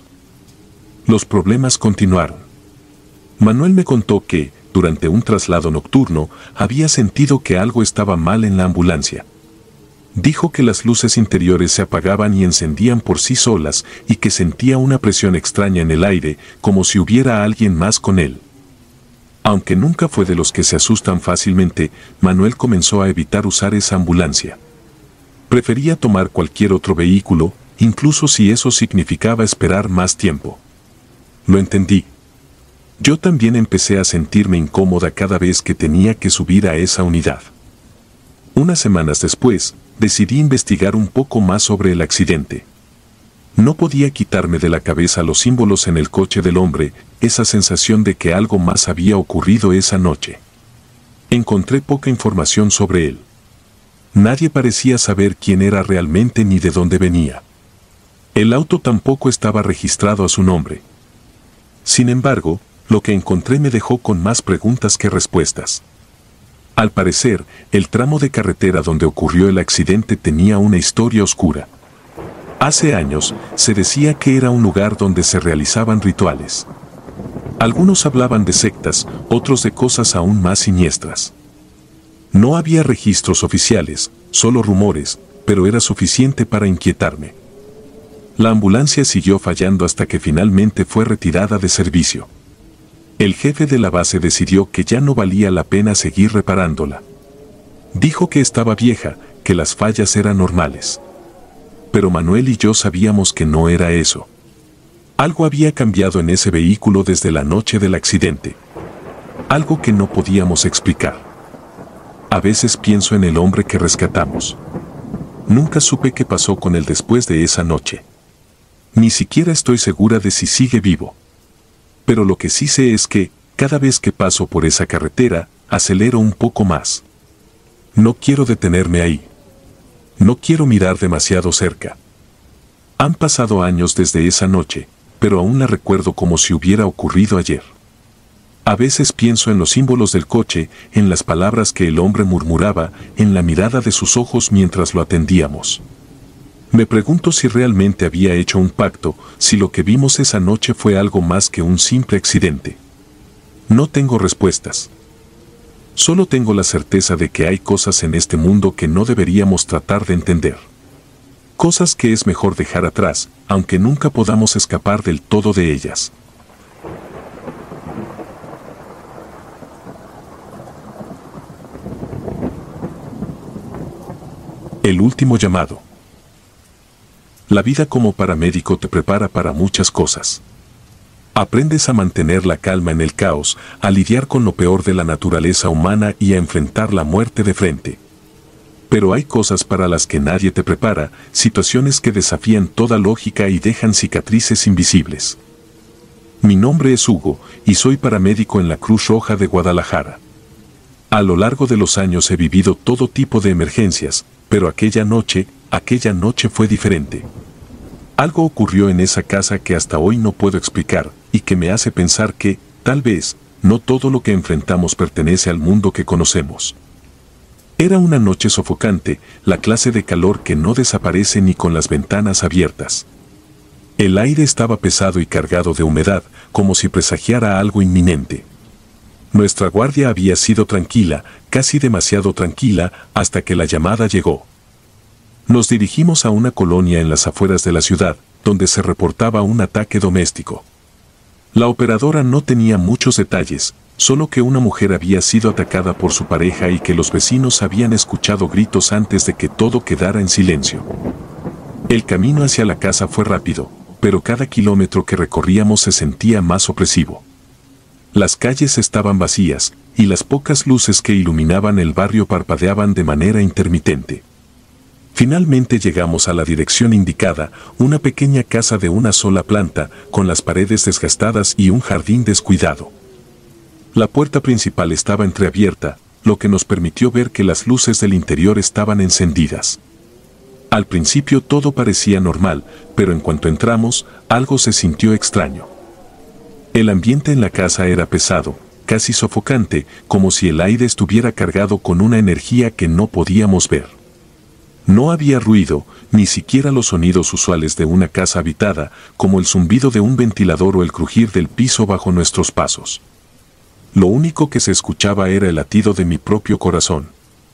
Los problemas continuaron. Manuel me contó que, durante un traslado nocturno, había sentido que algo estaba mal en la ambulancia. Dijo que las luces interiores se apagaban y encendían por sí solas y que sentía una presión extraña en el aire, como si hubiera alguien más con él. Aunque nunca fue de los que se asustan fácilmente, Manuel comenzó a evitar usar esa ambulancia. Prefería tomar cualquier otro vehículo, incluso si eso significaba esperar más tiempo. Lo entendí. Yo también empecé a sentirme incómoda cada vez que tenía que subir a esa unidad. Unas semanas después, decidí investigar un poco más sobre el accidente. No podía quitarme de la cabeza los símbolos en el coche del hombre, esa sensación de que algo más había ocurrido esa noche. Encontré poca información sobre él. Nadie parecía saber quién era realmente ni de dónde venía. El auto tampoco estaba registrado a su nombre. Sin embargo, lo que encontré me dejó con más preguntas que respuestas. Al parecer, el tramo de carretera donde ocurrió el accidente tenía una historia oscura. Hace años, se decía que era un lugar donde se realizaban rituales. Algunos hablaban de sectas, otros de cosas aún más siniestras. No había registros oficiales, solo rumores, pero era suficiente para inquietarme. La ambulancia siguió fallando hasta que finalmente fue retirada de servicio. El jefe de la base decidió que ya no valía la pena seguir reparándola. Dijo que estaba vieja, que las fallas eran normales. Pero Manuel y yo sabíamos que no era eso. Algo había cambiado en ese vehículo desde la noche del accidente. Algo que no podíamos explicar. A veces pienso en el hombre que rescatamos. Nunca supe qué pasó con él después de esa noche. Ni siquiera estoy segura de si sigue vivo. Pero lo que sí sé es que, cada vez que paso por esa carretera, acelero un poco más. No quiero detenerme ahí. No quiero mirar demasiado cerca. Han pasado años desde esa noche, pero aún la recuerdo como si hubiera ocurrido ayer. A veces pienso en los símbolos del coche, en las palabras que el hombre murmuraba, en la mirada de sus ojos mientras lo atendíamos. Me pregunto si realmente había hecho un pacto, si lo que vimos esa noche fue algo más que un simple accidente. No tengo respuestas. Solo tengo la certeza de que hay cosas en este mundo que no deberíamos tratar de entender. Cosas que es mejor dejar atrás, aunque nunca podamos escapar del todo de ellas. El último llamado. La vida como paramédico te prepara para muchas cosas. Aprendes a mantener la calma en el caos, a lidiar con lo peor de la naturaleza humana y a enfrentar la muerte de frente. Pero hay cosas para las que nadie te prepara, situaciones que desafían toda lógica y dejan cicatrices invisibles. Mi nombre es Hugo y soy paramédico en la Cruz Roja de Guadalajara. A lo largo de los años he vivido todo tipo de emergencias, pero aquella noche, aquella noche fue diferente. Algo ocurrió en esa casa que hasta hoy no puedo explicar y que me hace pensar que, tal vez, no todo lo que enfrentamos pertenece al mundo que conocemos. Era una noche sofocante, la clase de calor que no desaparece ni con las ventanas abiertas. El aire estaba pesado y cargado de humedad, como si presagiara algo inminente. Nuestra guardia había sido tranquila, casi demasiado tranquila, hasta que la llamada llegó. Nos dirigimos a una colonia en las afueras de la ciudad, donde se reportaba un ataque doméstico. La operadora no tenía muchos detalles, solo que una mujer había sido atacada por su pareja y que los vecinos habían escuchado gritos antes de que todo quedara en silencio. El camino hacia la casa fue rápido, pero cada kilómetro que recorríamos se sentía más opresivo. Las calles estaban vacías, y las pocas luces que iluminaban el barrio parpadeaban de manera intermitente. Finalmente llegamos a la dirección indicada, una pequeña casa de una sola planta, con las paredes desgastadas y un jardín descuidado. La puerta principal estaba entreabierta, lo que nos permitió ver que las luces del interior estaban encendidas. Al principio todo parecía normal, pero en cuanto entramos, algo se sintió extraño. El ambiente en la casa era pesado, casi sofocante, como si el aire estuviera cargado con una energía que no podíamos ver. No había ruido, ni siquiera los sonidos usuales de una casa habitada, como el zumbido de un ventilador o el crujir del piso bajo nuestros pasos. Lo único que se escuchaba era el latido de mi propio corazón.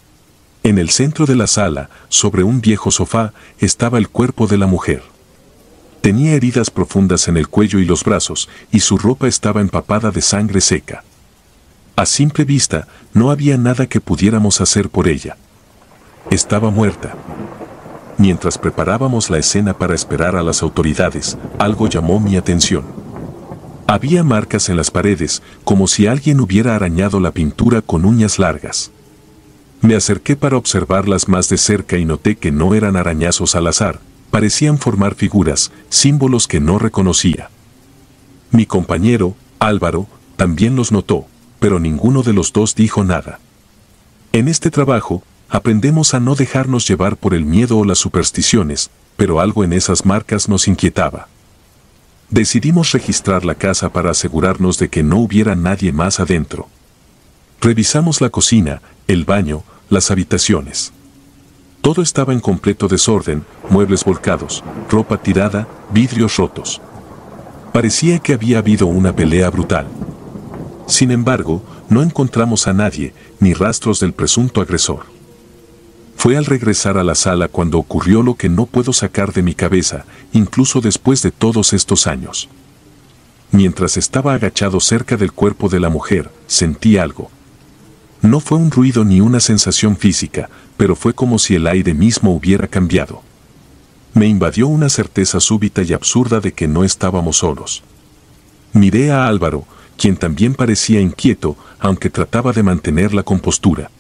En el centro de la sala, sobre un viejo sofá, estaba el cuerpo de la mujer. Tenía heridas profundas en el cuello y los brazos, y su ropa estaba empapada de sangre seca. A simple vista, no había nada que pudiéramos hacer por ella. Estaba muerta. Mientras preparábamos la escena para esperar a las autoridades, algo llamó mi atención. Había marcas en las paredes, como si alguien hubiera arañado la pintura con uñas largas. Me acerqué para observarlas más de cerca y noté que no eran arañazos al azar, parecían formar figuras, símbolos que no reconocía. Mi compañero, Álvaro, también los notó, pero ninguno de los dos dijo nada. En este trabajo, aprendemos a no dejarnos llevar por el miedo o las supersticiones, pero algo en esas marcas nos inquietaba. Decidimos registrar la casa para asegurarnos de que no hubiera nadie más adentro. Revisamos la cocina, el baño, las habitaciones. Todo estaba en completo desorden, muebles volcados, ropa tirada, vidrios rotos. Parecía que había habido una pelea brutal. Sin embargo, no encontramos a nadie, ni rastros del presunto agresor. Fue al regresar a la sala cuando ocurrió lo que no puedo sacar de mi cabeza, incluso después de todos estos años. Mientras estaba agachado cerca del cuerpo de la mujer, sentí algo. No fue un ruido ni una sensación física, pero fue como si el aire mismo hubiera cambiado. Me invadió una certeza súbita y absurda de que no estábamos solos. Miré a Álvaro, quien también parecía inquieto, aunque trataba de mantener la compostura.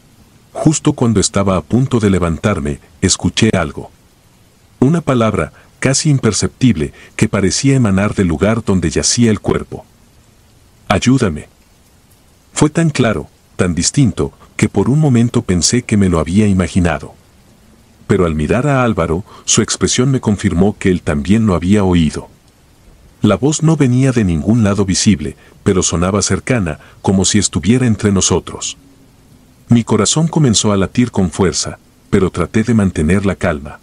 Justo cuando estaba a punto de levantarme, escuché algo. Una palabra, casi imperceptible, que parecía emanar del lugar donde yacía el cuerpo. ¡Ayúdame! Fue tan claro, tan distinto, que por un momento pensé que me lo había imaginado. Pero al mirar a Álvaro, su expresión me confirmó que él también lo había oído. La voz no venía de ningún lado visible, pero sonaba cercana, como si estuviera entre nosotros. Mi corazón comenzó a latir con fuerza, pero traté de mantener la calma.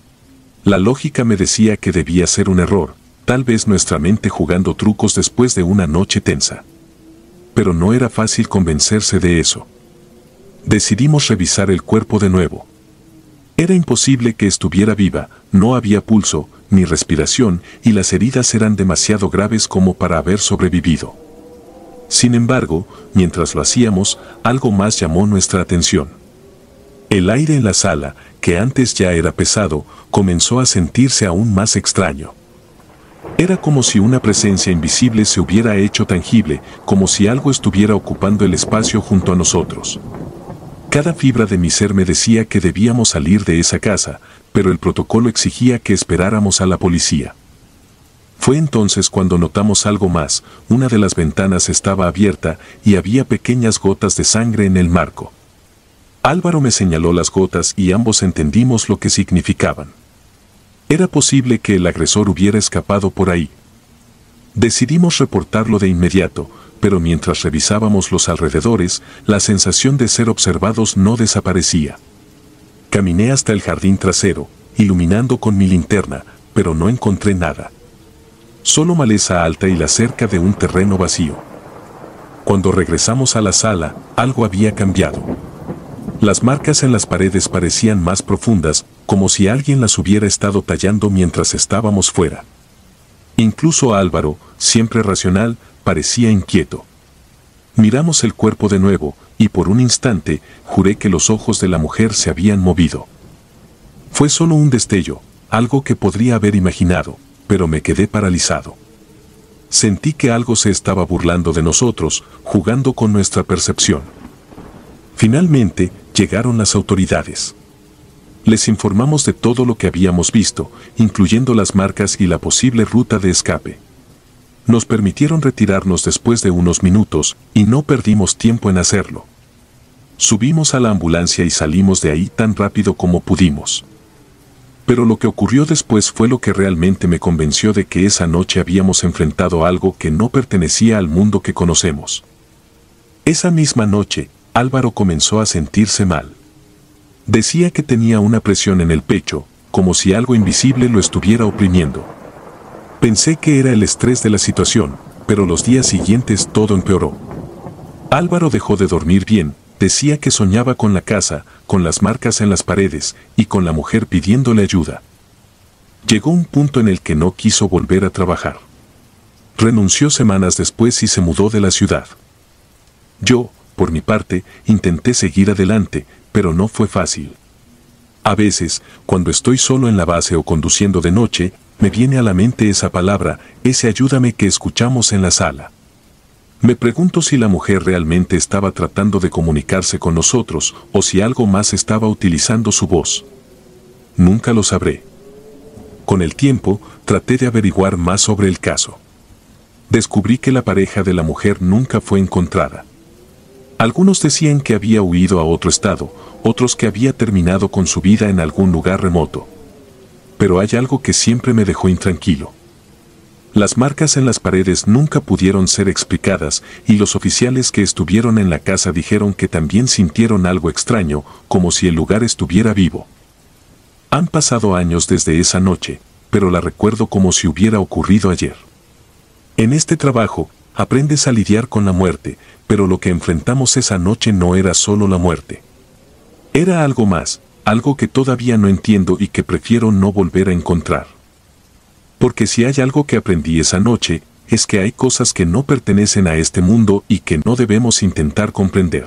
La lógica me decía que debía ser un error, tal vez nuestra mente jugando trucos después de una noche tensa. Pero no era fácil convencerse de eso. Decidimos revisar el cuerpo de nuevo. Era imposible que estuviera viva, no había pulso, ni respiración, y las heridas eran demasiado graves como para haber sobrevivido. Sin embargo, mientras lo hacíamos, algo más llamó nuestra atención. El aire en la sala, que antes ya era pesado, comenzó a sentirse aún más extraño. Era como si una presencia invisible se hubiera hecho tangible, como si algo estuviera ocupando el espacio junto a nosotros. Cada fibra de mi ser me decía que debíamos salir de esa casa, pero el protocolo exigía que esperáramos a la policía. Fue entonces cuando notamos algo más. Una de las ventanas estaba abierta y había pequeñas gotas de sangre en el marco. Álvaro me señaló las gotas y ambos entendimos lo que significaban. Era posible que el agresor hubiera escapado por ahí. Decidimos reportarlo de inmediato, pero mientras revisábamos los alrededores, la sensación de ser observados no desaparecía. Caminé hasta el jardín trasero, iluminando con mi linterna, pero no encontré nada. Solo maleza alta y la cerca de un terreno vacío. Cuando regresamos a la sala, algo había cambiado. Las marcas en las paredes parecían más profundas, como si alguien las hubiera estado tallando mientras estábamos fuera. Incluso Álvaro, siempre racional, parecía inquieto. Miramos el cuerpo de nuevo, y por un instante, juré que los ojos de la mujer se habían movido. Fue solo un destello, algo que podría haber imaginado, pero me quedé paralizado. Sentí que algo se estaba burlando de nosotros, jugando con nuestra percepción. Finalmente, llegaron las autoridades. Les informamos de todo lo que habíamos visto, incluyendo las marcas y la posible ruta de escape. Nos permitieron retirarnos después de unos minutos, y no perdimos tiempo en hacerlo. Subimos a la ambulancia y salimos de ahí tan rápido como pudimos. Pero lo que ocurrió después fue lo que realmente me convenció de que esa noche habíamos enfrentado algo que no pertenecía al mundo que conocemos. Esa misma noche, Álvaro comenzó a sentirse mal. Decía que tenía una presión en el pecho, como si algo invisible lo estuviera oprimiendo. Pensé que era el estrés de la situación, pero los días siguientes todo empeoró. Álvaro dejó de dormir bien, decía que soñaba con la casa, con las marcas en las paredes, y con la mujer pidiéndole ayuda. Llegó un punto en el que no quiso volver a trabajar. Renunció semanas después y se mudó de la ciudad. Yo, por mi parte, intenté seguir adelante, pero no fue fácil. A veces, cuando estoy solo en la base o conduciendo de noche, me viene a la mente esa palabra, ese ayúdame que escuchamos en la sala. Me pregunto si la mujer realmente estaba tratando de comunicarse con nosotros o si algo más estaba utilizando su voz. Nunca lo sabré. Con el tiempo, traté de averiguar más sobre el caso. Descubrí que la pareja de la mujer nunca fue encontrada. Algunos decían que había huido a otro estado, otros que había terminado con su vida en algún lugar remoto. Pero hay algo que siempre me dejó intranquilo. Las marcas en las paredes nunca pudieron ser explicadas y los oficiales que estuvieron en la casa dijeron que también sintieron algo extraño, como si el lugar estuviera vivo. Han pasado años desde esa noche, pero la recuerdo como si hubiera ocurrido ayer. En este trabajo, aprendes a lidiar con la muerte, pero lo que enfrentamos esa noche no era solo la muerte. Era algo más, algo que todavía no entiendo y que prefiero no volver a encontrar. Porque si hay algo que aprendí esa noche, es que hay cosas que no pertenecen a este mundo y que no debemos intentar comprender.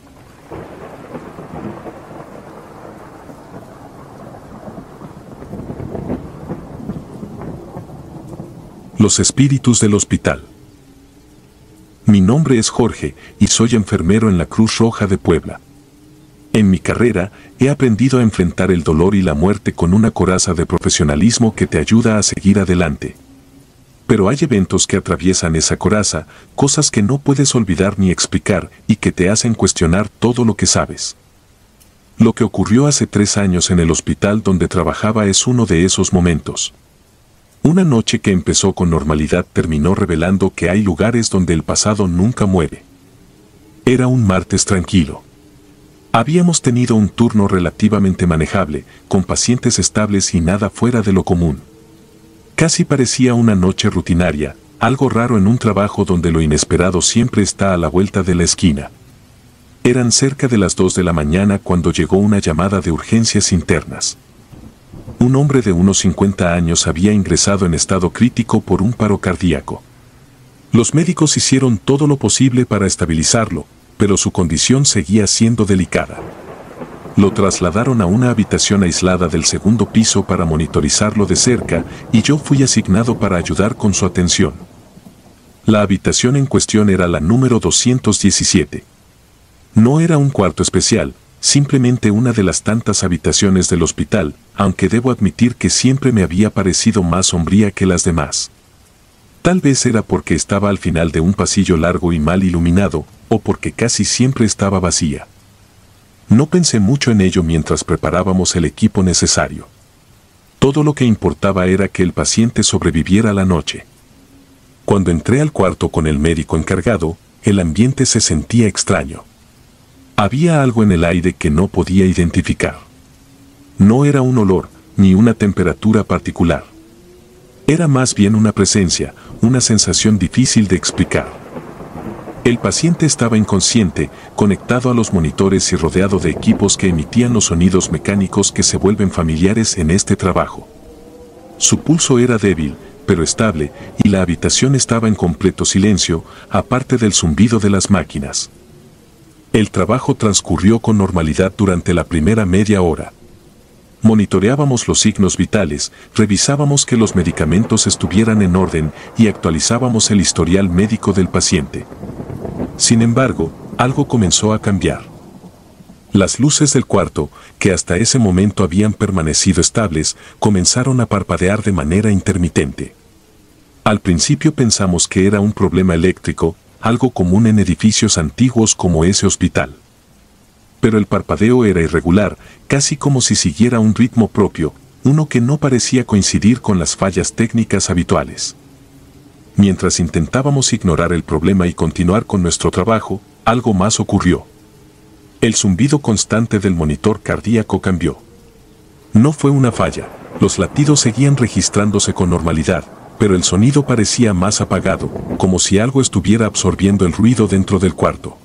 Los espíritus del hospital. Mi nombre es Jorge y soy enfermero en la Cruz Roja de Puebla. En mi carrera, he aprendido a enfrentar el dolor y la muerte con una coraza de profesionalismo que te ayuda a seguir adelante. Pero hay eventos que atraviesan esa coraza, cosas que no puedes olvidar ni explicar y que te hacen cuestionar todo lo que sabes. Lo que ocurrió hace tres años en el hospital donde trabajaba es uno de esos momentos. Una noche que empezó con normalidad terminó revelando que hay lugares donde el pasado nunca muere. Era un martes tranquilo. Habíamos tenido un turno relativamente manejable, con pacientes estables y nada fuera de lo común. Casi parecía una noche rutinaria, algo raro en un trabajo donde lo inesperado siempre está a la vuelta de la esquina. Eran cerca de las dos de la mañana cuando llegó una llamada de urgencias internas. Un hombre de unos cincuenta años había ingresado en estado crítico por un paro cardíaco. Los médicos hicieron todo lo posible para estabilizarlo, pero su condición seguía siendo delicada. Lo trasladaron a una habitación aislada del segundo piso para monitorizarlo de cerca y yo fui asignado para ayudar con su atención. La habitación en cuestión era la número doscientos diecisiete. No era un cuarto especial, simplemente una de las tantas habitaciones del hospital, aunque debo admitir que siempre me había parecido más sombría que las demás. Tal vez era porque estaba al final de un pasillo largo y mal iluminado, o porque casi siempre estaba vacía. No pensé mucho en ello mientras preparábamos el equipo necesario. Todo lo que importaba era que el paciente sobreviviera la noche. Cuando entré al cuarto con el médico encargado, el ambiente se sentía extraño. Había algo en el aire que no podía identificar. No era un olor, ni una temperatura particular. Era más bien una presencia, una sensación difícil de explicar. El paciente estaba inconsciente, conectado a los monitores y rodeado de equipos que emitían los sonidos mecánicos que se vuelven familiares en este trabajo. Su pulso era débil, pero estable, y la habitación estaba en completo silencio, aparte del zumbido de las máquinas. El trabajo transcurrió con normalidad durante la primera media hora. Monitoreábamos los signos vitales, revisábamos que los medicamentos estuvieran en orden y actualizábamos el historial médico del paciente. Sin embargo, algo comenzó a cambiar. Las luces del cuarto, que hasta ese momento habían permanecido estables, comenzaron a parpadear de manera intermitente. Al principio pensamos que era un problema eléctrico, algo común en edificios antiguos como ese hospital. Pero el parpadeo era irregular, casi como si siguiera un ritmo propio, uno que no parecía coincidir con las fallas técnicas habituales. Mientras intentábamos ignorar el problema y continuar con nuestro trabajo, algo más ocurrió. El zumbido constante del monitor cardíaco cambió. No fue una falla, los latidos seguían registrándose con normalidad, pero el sonido parecía más apagado, como si algo estuviera absorbiendo el ruido dentro del cuarto.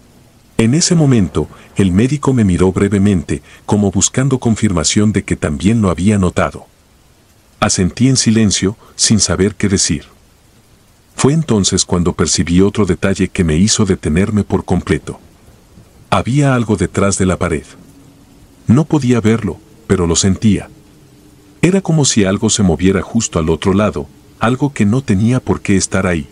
En ese momento, el médico me miró brevemente, como buscando confirmación de que también lo había notado. Asentí en silencio, sin saber qué decir. Fue entonces cuando percibí otro detalle que me hizo detenerme por completo. Había algo detrás de la pared. No podía verlo, pero lo sentía. Era como si algo se moviera justo al otro lado, algo que no tenía por qué estar ahí.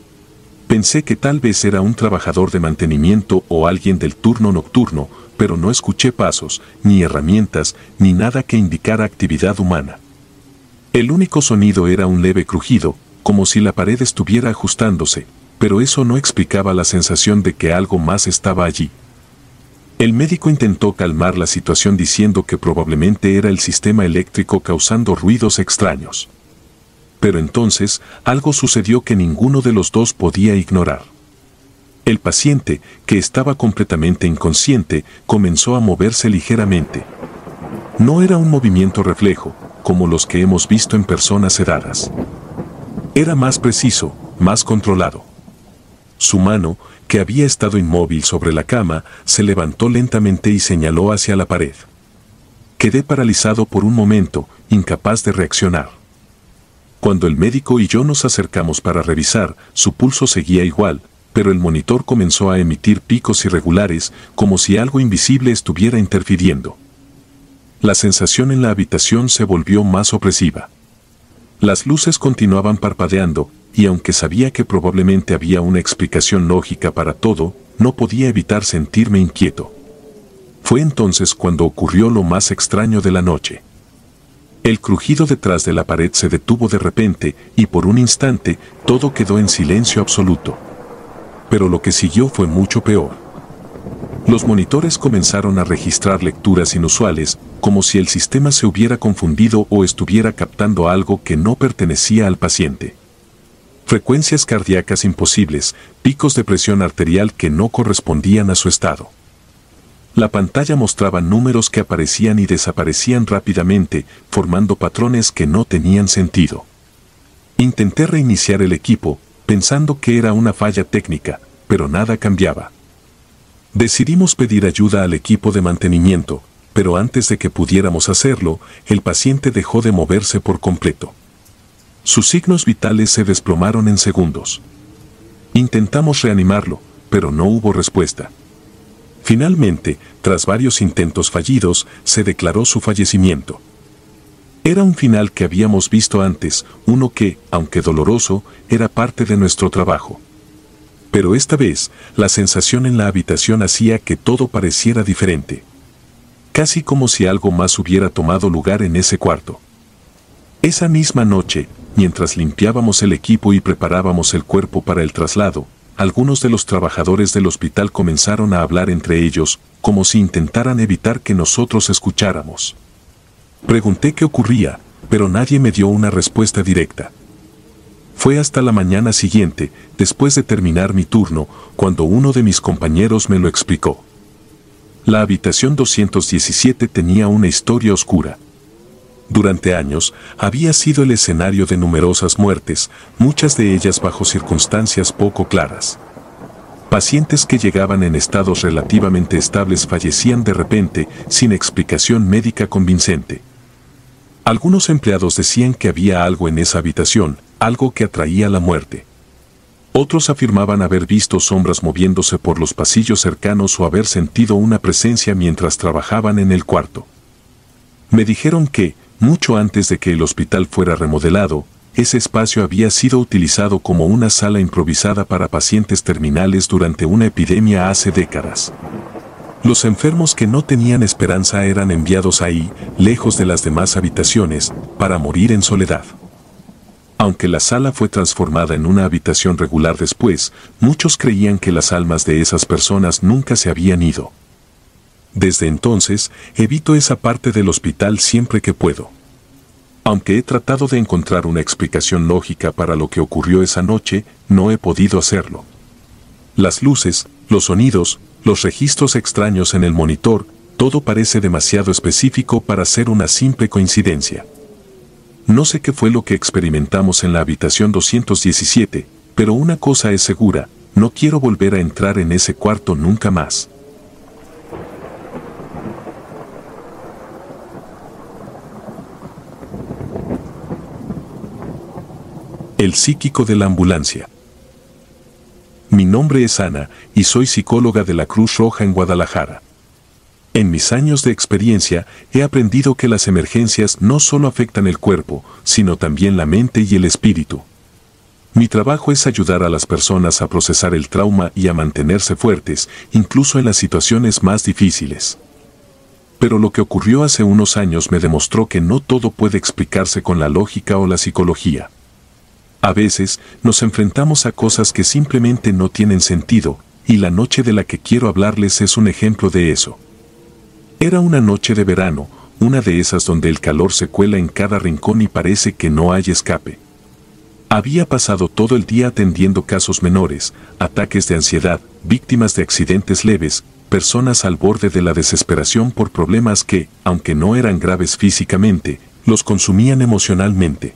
Pensé que tal vez era un trabajador de mantenimiento o alguien del turno nocturno, pero no escuché pasos, ni herramientas, ni nada que indicara actividad humana. El único sonido era un leve crujido, como si la pared estuviera ajustándose, pero eso no explicaba la sensación de que algo más estaba allí. El médico intentó calmar la situación diciendo que probablemente era el sistema eléctrico causando ruidos extraños. Pero entonces, algo sucedió que ninguno de los dos podía ignorar. El paciente, que estaba completamente inconsciente, comenzó a moverse ligeramente. No era un movimiento reflejo, como los que hemos visto en personas sedadas. Era más preciso, más controlado. Su mano, que había estado inmóvil sobre la cama, se levantó lentamente y señaló hacia la pared. Quedé paralizado por un momento, incapaz de reaccionar. Cuando el médico y yo nos acercamos para revisar, su pulso seguía igual, pero el monitor comenzó a emitir picos irregulares, como si algo invisible estuviera interfiriendo. La sensación en la habitación se volvió más opresiva. Las luces continuaban parpadeando, y aunque sabía que probablemente había una explicación lógica para todo, no podía evitar sentirme inquieto. Fue entonces cuando ocurrió lo más extraño de la noche. El crujido detrás de la pared se detuvo de repente, y por un instante, todo quedó en silencio absoluto. Pero lo que siguió fue mucho peor. Los monitores comenzaron a registrar lecturas inusuales, como si el sistema se hubiera confundido o estuviera captando algo que no pertenecía al paciente. Frecuencias cardíacas imposibles, picos de presión arterial que no correspondían a su estado. La pantalla mostraba números que aparecían y desaparecían rápidamente, formando patrones que no tenían sentido. Intenté reiniciar el equipo, pensando que era una falla técnica, pero nada cambiaba. Decidimos pedir ayuda al equipo de mantenimiento, pero antes de que pudiéramos hacerlo, el paciente dejó de moverse por completo. Sus signos vitales se desplomaron en segundos. Intentamos reanimarlo, pero no hubo respuesta. Finalmente, tras varios intentos fallidos, se declaró su fallecimiento. Era un final que habíamos visto antes, uno que, aunque doloroso, era parte de nuestro trabajo. Pero esta vez, la sensación en la habitación hacía que todo pareciera diferente. Casi como si algo más hubiera tomado lugar en ese cuarto. Esa misma noche, mientras limpiábamos el equipo y preparábamos el cuerpo para el traslado, algunos de los trabajadores del hospital comenzaron a hablar entre ellos, como si intentaran evitar que nosotros escucháramos. Pregunté qué ocurría, pero nadie me dio una respuesta directa. Fue hasta la mañana siguiente, después de terminar mi turno, cuando uno de mis compañeros me lo explicó. La habitación doscientos diecisiete tenía una historia oscura. Durante años, había sido el escenario de numerosas muertes, muchas de ellas bajo circunstancias poco claras. Pacientes que llegaban en estados relativamente estables fallecían de repente, sin explicación médica convincente. Algunos empleados decían que había algo en esa habitación, algo que atraía la muerte. Otros afirmaban haber visto sombras moviéndose por los pasillos cercanos o haber sentido una presencia mientras trabajaban en el cuarto. Me dijeron que, mucho antes de que el hospital fuera remodelado, ese espacio había sido utilizado como una sala improvisada para pacientes terminales durante una epidemia hace décadas. Los enfermos que no tenían esperanza eran enviados ahí, lejos de las demás habitaciones, para morir en soledad. Aunque la sala fue transformada en una habitación regular después, muchos creían que las almas de esas personas nunca se habían ido. Desde entonces, evito esa parte del hospital siempre que puedo. Aunque he tratado de encontrar una explicación lógica para lo que ocurrió esa noche, no he podido hacerlo. Las luces, los sonidos, los registros extraños en el monitor, todo parece demasiado específico para ser una simple coincidencia. No sé qué fue lo que experimentamos en la habitación doscientos diecisiete, pero una cosa es segura, no quiero volver a entrar en ese cuarto nunca más. El psíquico de la ambulancia. Mi nombre es Ana y soy psicóloga de la Cruz Roja en Guadalajara. En mis años de experiencia he aprendido que las emergencias no solo afectan el cuerpo, sino también la mente y el espíritu. Mi trabajo es ayudar a las personas a procesar el trauma y a mantenerse fuertes, incluso en las situaciones más difíciles. Pero lo que ocurrió hace unos años me demostró que no todo puede explicarse con la lógica o la psicología. A veces, nos enfrentamos a cosas que simplemente no tienen sentido, y la noche de la que quiero hablarles es un ejemplo de eso. Era una noche de verano, una de esas donde el calor se cuela en cada rincón y parece que no hay escape. Había pasado todo el día atendiendo casos menores, ataques de ansiedad, víctimas de accidentes leves, personas al borde de la desesperación por problemas que, aunque no eran graves físicamente, los consumían emocionalmente.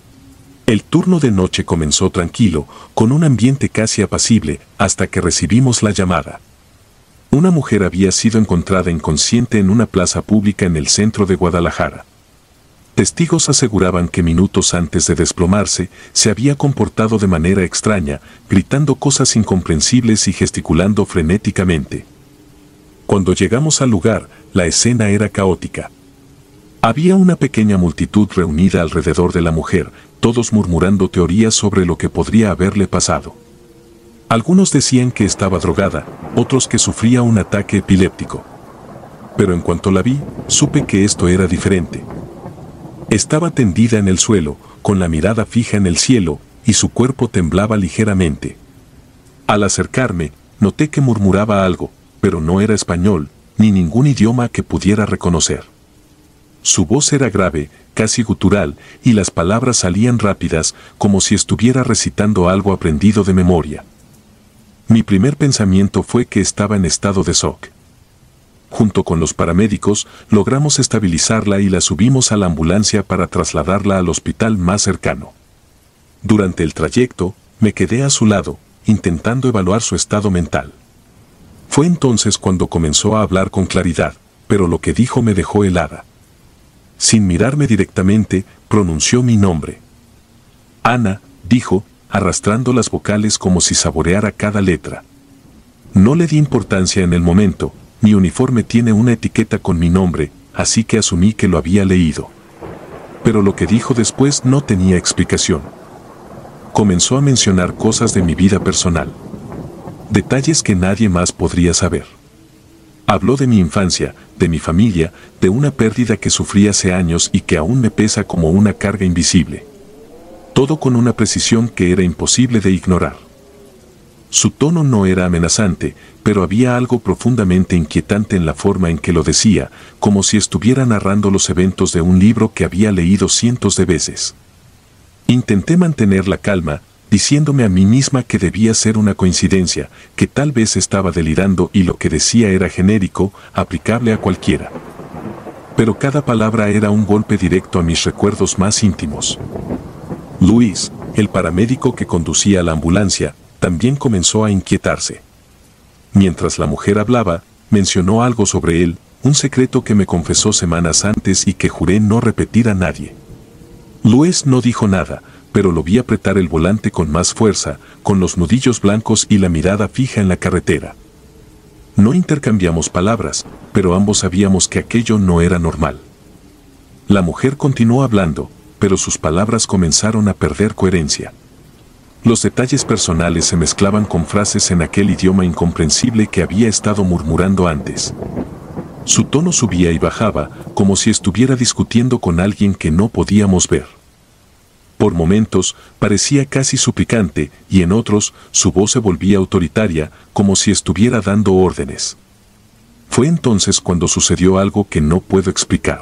El turno de noche comenzó tranquilo, con un ambiente casi apacible, hasta que recibimos la llamada. Una mujer había sido encontrada inconsciente en una plaza pública en el centro de Guadalajara. Testigos aseguraban que minutos antes de desplomarse, se había comportado de manera extraña, gritando cosas incomprensibles y gesticulando frenéticamente. Cuando llegamos al lugar, la escena era caótica. Había una pequeña multitud reunida alrededor de la mujer, todos murmurando teorías sobre lo que podría haberle pasado. Algunos decían que estaba drogada, otros que sufría un ataque epiléptico. Pero en cuanto la vi, supe que esto era diferente. Estaba tendida en el suelo, con la mirada fija en el cielo, y su cuerpo temblaba ligeramente. Al acercarme, noté que murmuraba algo, pero no era español, ni ningún idioma que pudiera reconocer. Su voz era grave, casi gutural, y las palabras salían rápidas, como si estuviera recitando algo aprendido de memoria. Mi primer pensamiento fue que estaba en estado de shock. Junto con los paramédicos, logramos estabilizarla y la subimos a la ambulancia para trasladarla al hospital más cercano. Durante el trayecto, me quedé a su lado, intentando evaluar su estado mental. Fue entonces cuando comenzó a hablar con claridad, pero lo que dijo me dejó helada. Sin mirarme directamente, pronunció mi nombre. Ana, dijo, arrastrando las vocales como si saboreara cada letra. No le di importancia en el momento, Mi uniforme tiene una etiqueta con mi nombre, así que asumí que lo había leído. Pero lo que dijo después no tenía explicación. Comenzó a mencionar cosas de mi vida personal. Detalles que nadie más podría saber. Habló de mi infancia, de mi familia, de una pérdida que sufrí hace años y que aún me pesa como una carga invisible. Todo con una precisión que era imposible de ignorar. Su tono no era amenazante, pero había algo profundamente inquietante en la forma en que lo decía, como si estuviera narrando los eventos de un libro que había leído cientos de veces. Intenté mantener la calma, diciéndome a mí misma que debía ser una coincidencia, que tal vez estaba delirando y lo que decía era genérico, aplicable a cualquiera. Pero cada palabra era un golpe directo a mis recuerdos más íntimos. Luis, el paramédico que conducía la ambulancia, también comenzó a inquietarse. Mientras la mujer hablaba, mencionó algo sobre él, un secreto que me confesó semanas antes y que juré no repetir a nadie. Luis no dijo nada, pero lo vi apretar el volante con más fuerza, con los nudillos blancos y la mirada fija en la carretera. No intercambiamos palabras, pero ambos sabíamos que aquello no era normal. La mujer continuó hablando, pero sus palabras comenzaron a perder coherencia. Los detalles personales se mezclaban con frases en aquel idioma incomprensible que había estado murmurando antes. Su tono subía y bajaba, como si estuviera discutiendo con alguien que no podíamos ver. Por momentos, parecía casi suplicante, y en otros, su voz se volvía autoritaria, como si estuviera dando órdenes. Fue entonces cuando sucedió algo que no puedo explicar.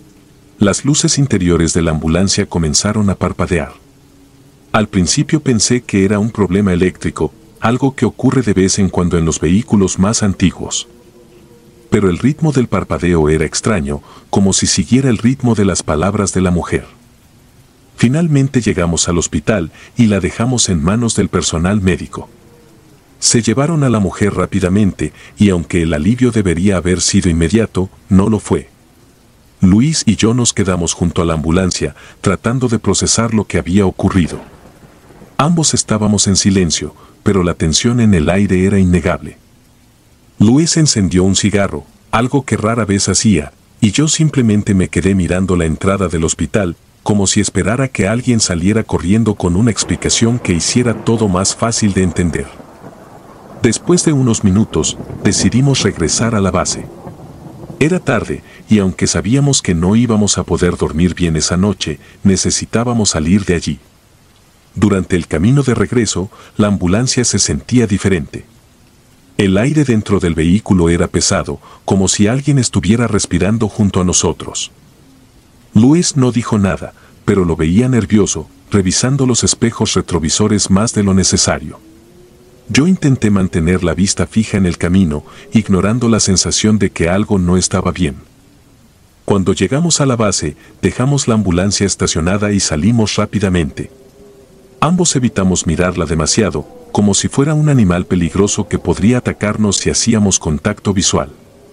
Las luces interiores de la ambulancia comenzaron a parpadear. Al principio pensé que era un problema eléctrico, algo que ocurre de vez en cuando en los vehículos más antiguos. Pero el ritmo del parpadeo era extraño, como si siguiera el ritmo de las palabras de la mujer. Finalmente llegamos al hospital y la dejamos en manos del personal médico. Se llevaron a la mujer rápidamente y aunque el alivio debería haber sido inmediato, no lo fue. Luis y yo nos quedamos junto a la ambulancia, tratando de procesar lo que había ocurrido. Ambos estábamos en silencio, pero la tensión en el aire era innegable. Luis encendió un cigarro, algo que rara vez hacía, y yo simplemente me quedé mirando la entrada del hospital, como si esperara que alguien saliera corriendo con una explicación que hiciera todo más fácil de entender. Después de unos minutos, decidimos regresar a la base. Era tarde, y aunque sabíamos que no íbamos a poder dormir bien esa noche, necesitábamos salir de allí. Durante el camino de regreso, la ambulancia se sentía diferente. El aire dentro del vehículo era pesado, como si alguien estuviera respirando junto a nosotros. Luis no dijo nada, pero lo veía nervioso, revisando los espejos retrovisores más de lo necesario. Yo intenté mantener la vista fija en el camino, ignorando la sensación de que algo no estaba bien. Cuando llegamos a la base, dejamos la ambulancia estacionada y salimos rápidamente. Ambos evitamos mirarla demasiado, como si fuera un animal peligroso que podría atacarnos si hacíamos contacto visual.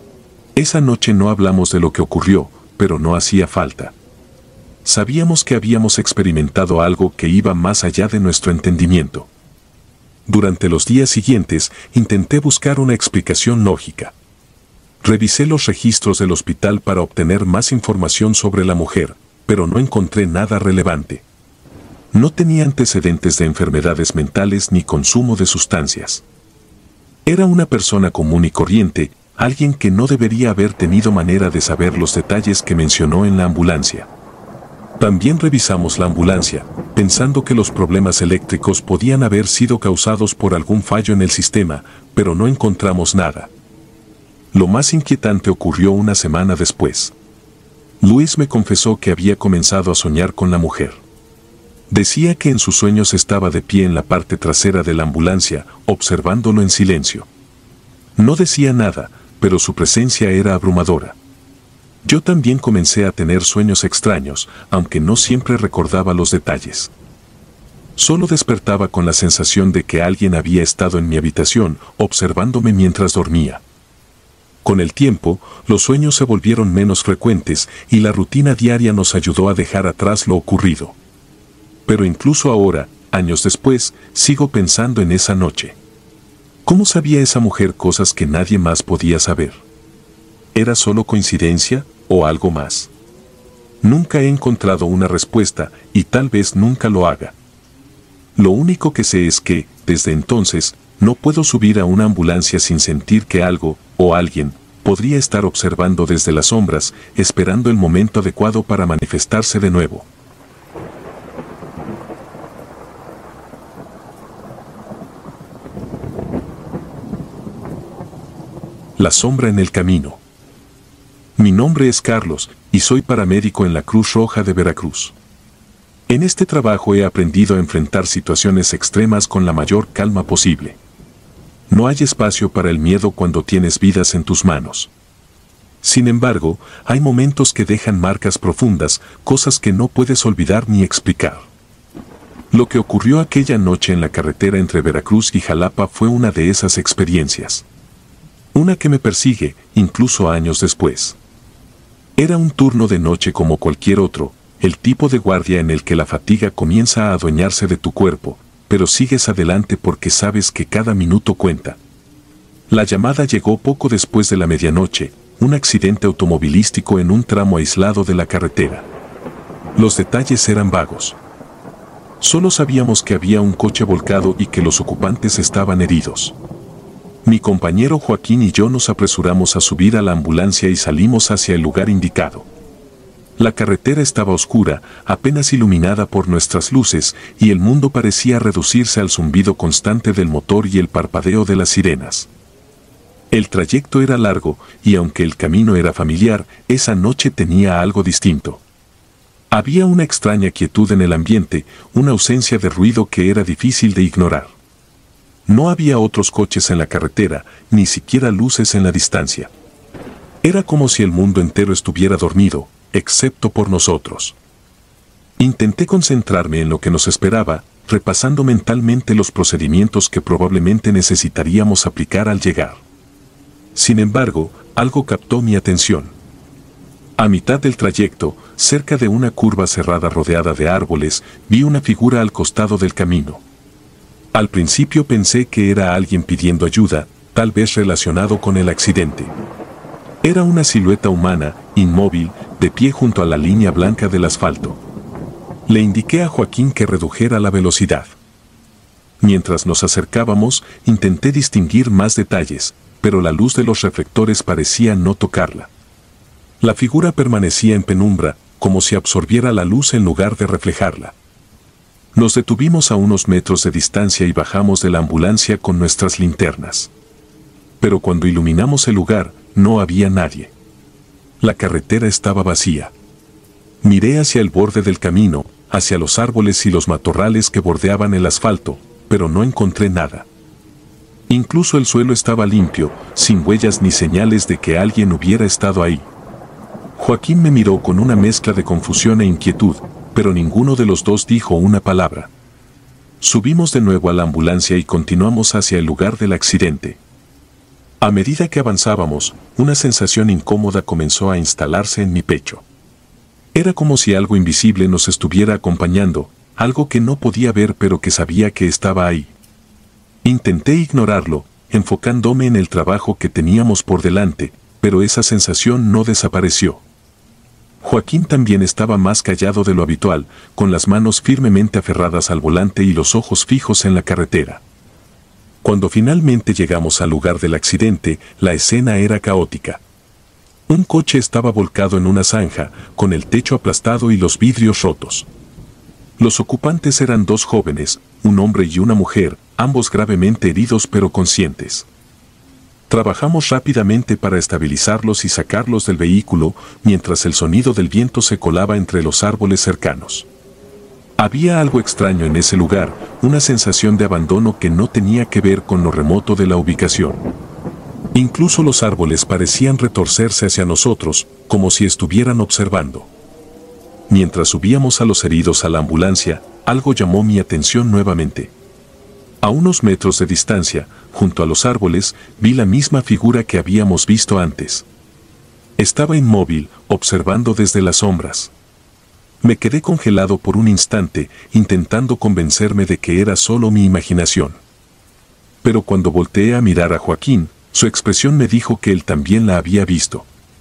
Esa noche no hablamos de lo que ocurrió, pero no hacía falta. Sabíamos que habíamos experimentado algo que iba más allá de nuestro entendimiento. Durante los días siguientes, intenté buscar una explicación lógica. Revisé los registros del hospital para obtener más información sobre la mujer, pero no encontré nada relevante. No tenía antecedentes de enfermedades mentales ni consumo de sustancias. Era una persona común y corriente, alguien que no debería haber tenido manera de saber los detalles que mencionó en la ambulancia. También revisamos la ambulancia, pensando que los problemas eléctricos podían haber sido causados por algún fallo en el sistema, pero no encontramos nada. Lo más inquietante ocurrió una semana después. Luis me confesó que había comenzado a soñar con la mujer. Decía que en sus sueños estaba de pie en la parte trasera de la ambulancia, observándolo en silencio. No decía nada, pero su presencia era abrumadora. Yo también comencé a tener sueños extraños, aunque no siempre recordaba los detalles. Solo despertaba con la sensación de que alguien había estado en mi habitación, observándome mientras dormía. Con el tiempo, los sueños se volvieron menos frecuentes y la rutina diaria nos ayudó a dejar atrás lo ocurrido. Pero incluso ahora, años después, sigo pensando en esa noche. ¿Cómo sabía esa mujer cosas que nadie más podía saber? ¿Era solo coincidencia o algo más? Nunca he encontrado una respuesta y tal vez nunca lo haga. Lo único que sé es que, desde entonces, no puedo subir a una ambulancia sin sentir que algo, o alguien, podría estar observando desde las sombras, esperando el momento adecuado para manifestarse de nuevo. La sombra en el camino. Mi nombre es Carlos, y soy paramédico en la Cruz Roja de Veracruz. En este trabajo he aprendido a enfrentar situaciones extremas con la mayor calma posible. No hay espacio para el miedo cuando tienes vidas en tus manos. Sin embargo, hay momentos que dejan marcas profundas, cosas que no puedes olvidar ni explicar. Lo que ocurrió aquella noche en la carretera entre Veracruz y Jalapa fue una de esas experiencias. Una que me persigue, incluso años después. Era un turno de noche como cualquier otro, el tipo de guardia en el que la fatiga comienza a adueñarse de tu cuerpo, pero sigues adelante porque sabes que cada minuto cuenta. La llamada llegó poco después de la medianoche, un accidente automovilístico en un tramo aislado de la carretera. Los detalles eran vagos. Solo sabíamos que había un coche volcado y que los ocupantes estaban heridos. Mi compañero Joaquín y yo nos apresuramos a subir a la ambulancia y salimos hacia el lugar indicado. La carretera estaba oscura, apenas iluminada por nuestras luces, y el mundo parecía reducirse al zumbido constante del motor y el parpadeo de las sirenas. El trayecto era largo, y aunque el camino era familiar, esa noche tenía algo distinto. Había una extraña quietud en el ambiente, una ausencia de ruido que era difícil de ignorar. No había otros coches en la carretera, ni siquiera luces en la distancia. Era como si el mundo entero estuviera dormido, excepto por nosotros. Intenté concentrarme en lo que nos esperaba, repasando mentalmente los procedimientos que probablemente necesitaríamos aplicar al llegar. Sin embargo, algo captó mi atención. A mitad del trayecto, cerca de una curva cerrada rodeada de árboles, vi una figura al costado del camino. Al principio pensé que era alguien pidiendo ayuda, tal vez relacionado con el accidente. Era una silueta humana, inmóvil, de pie junto a la línea blanca del asfalto. Le indiqué a Joaquín que redujera la velocidad. Mientras nos acercábamos, intenté distinguir más detalles, pero la luz de los reflectores parecía no tocarla. La figura permanecía en penumbra, como si absorbiera la luz en lugar de reflejarla. Nos detuvimos a unos metros de distancia y bajamos de la ambulancia con nuestras linternas. Pero cuando iluminamos el lugar, no había nadie. La carretera estaba vacía. Miré hacia el borde del camino, hacia los árboles y los matorrales que bordeaban el asfalto, pero no encontré nada. Incluso el suelo estaba limpio, sin huellas ni señales de que alguien hubiera estado ahí. Joaquín me miró con una mezcla de confusión e inquietud, pero ninguno de los dos dijo una palabra. Subimos de nuevo a la ambulancia y continuamos hacia el lugar del accidente. A medida que avanzábamos, una sensación incómoda comenzó a instalarse en mi pecho. Era como si algo invisible nos estuviera acompañando, algo que no podía ver pero que sabía que estaba ahí. Intenté ignorarlo, enfocándome en el trabajo que teníamos por delante, pero esa sensación no desapareció. Joaquín también estaba más callado de lo habitual, con las manos firmemente aferradas al volante y los ojos fijos en la carretera. Cuando finalmente llegamos al lugar del accidente, la escena era caótica. Un coche estaba volcado en una zanja, con el techo aplastado y los vidrios rotos. Los ocupantes eran dos jóvenes, un hombre y una mujer, ambos gravemente heridos pero conscientes. Trabajamos rápidamente para estabilizarlos y sacarlos del vehículo, mientras el sonido del viento se colaba entre los árboles cercanos. Había algo extraño en ese lugar, una sensación de abandono que no tenía que ver con lo remoto de la ubicación. Incluso los árboles parecían retorcerse hacia nosotros, como si estuvieran observando. Mientras subíamos a los heridos a la ambulancia, algo llamó mi atención nuevamente. A unos metros de distancia, junto a los árboles, vi la misma figura que habíamos visto antes. Estaba inmóvil, observando desde las sombras. Me quedé congelado por un instante, intentando convencerme de que era solo mi imaginación. Pero cuando volteé a mirar a Joaquín, su expresión me dijo que él también la había visto.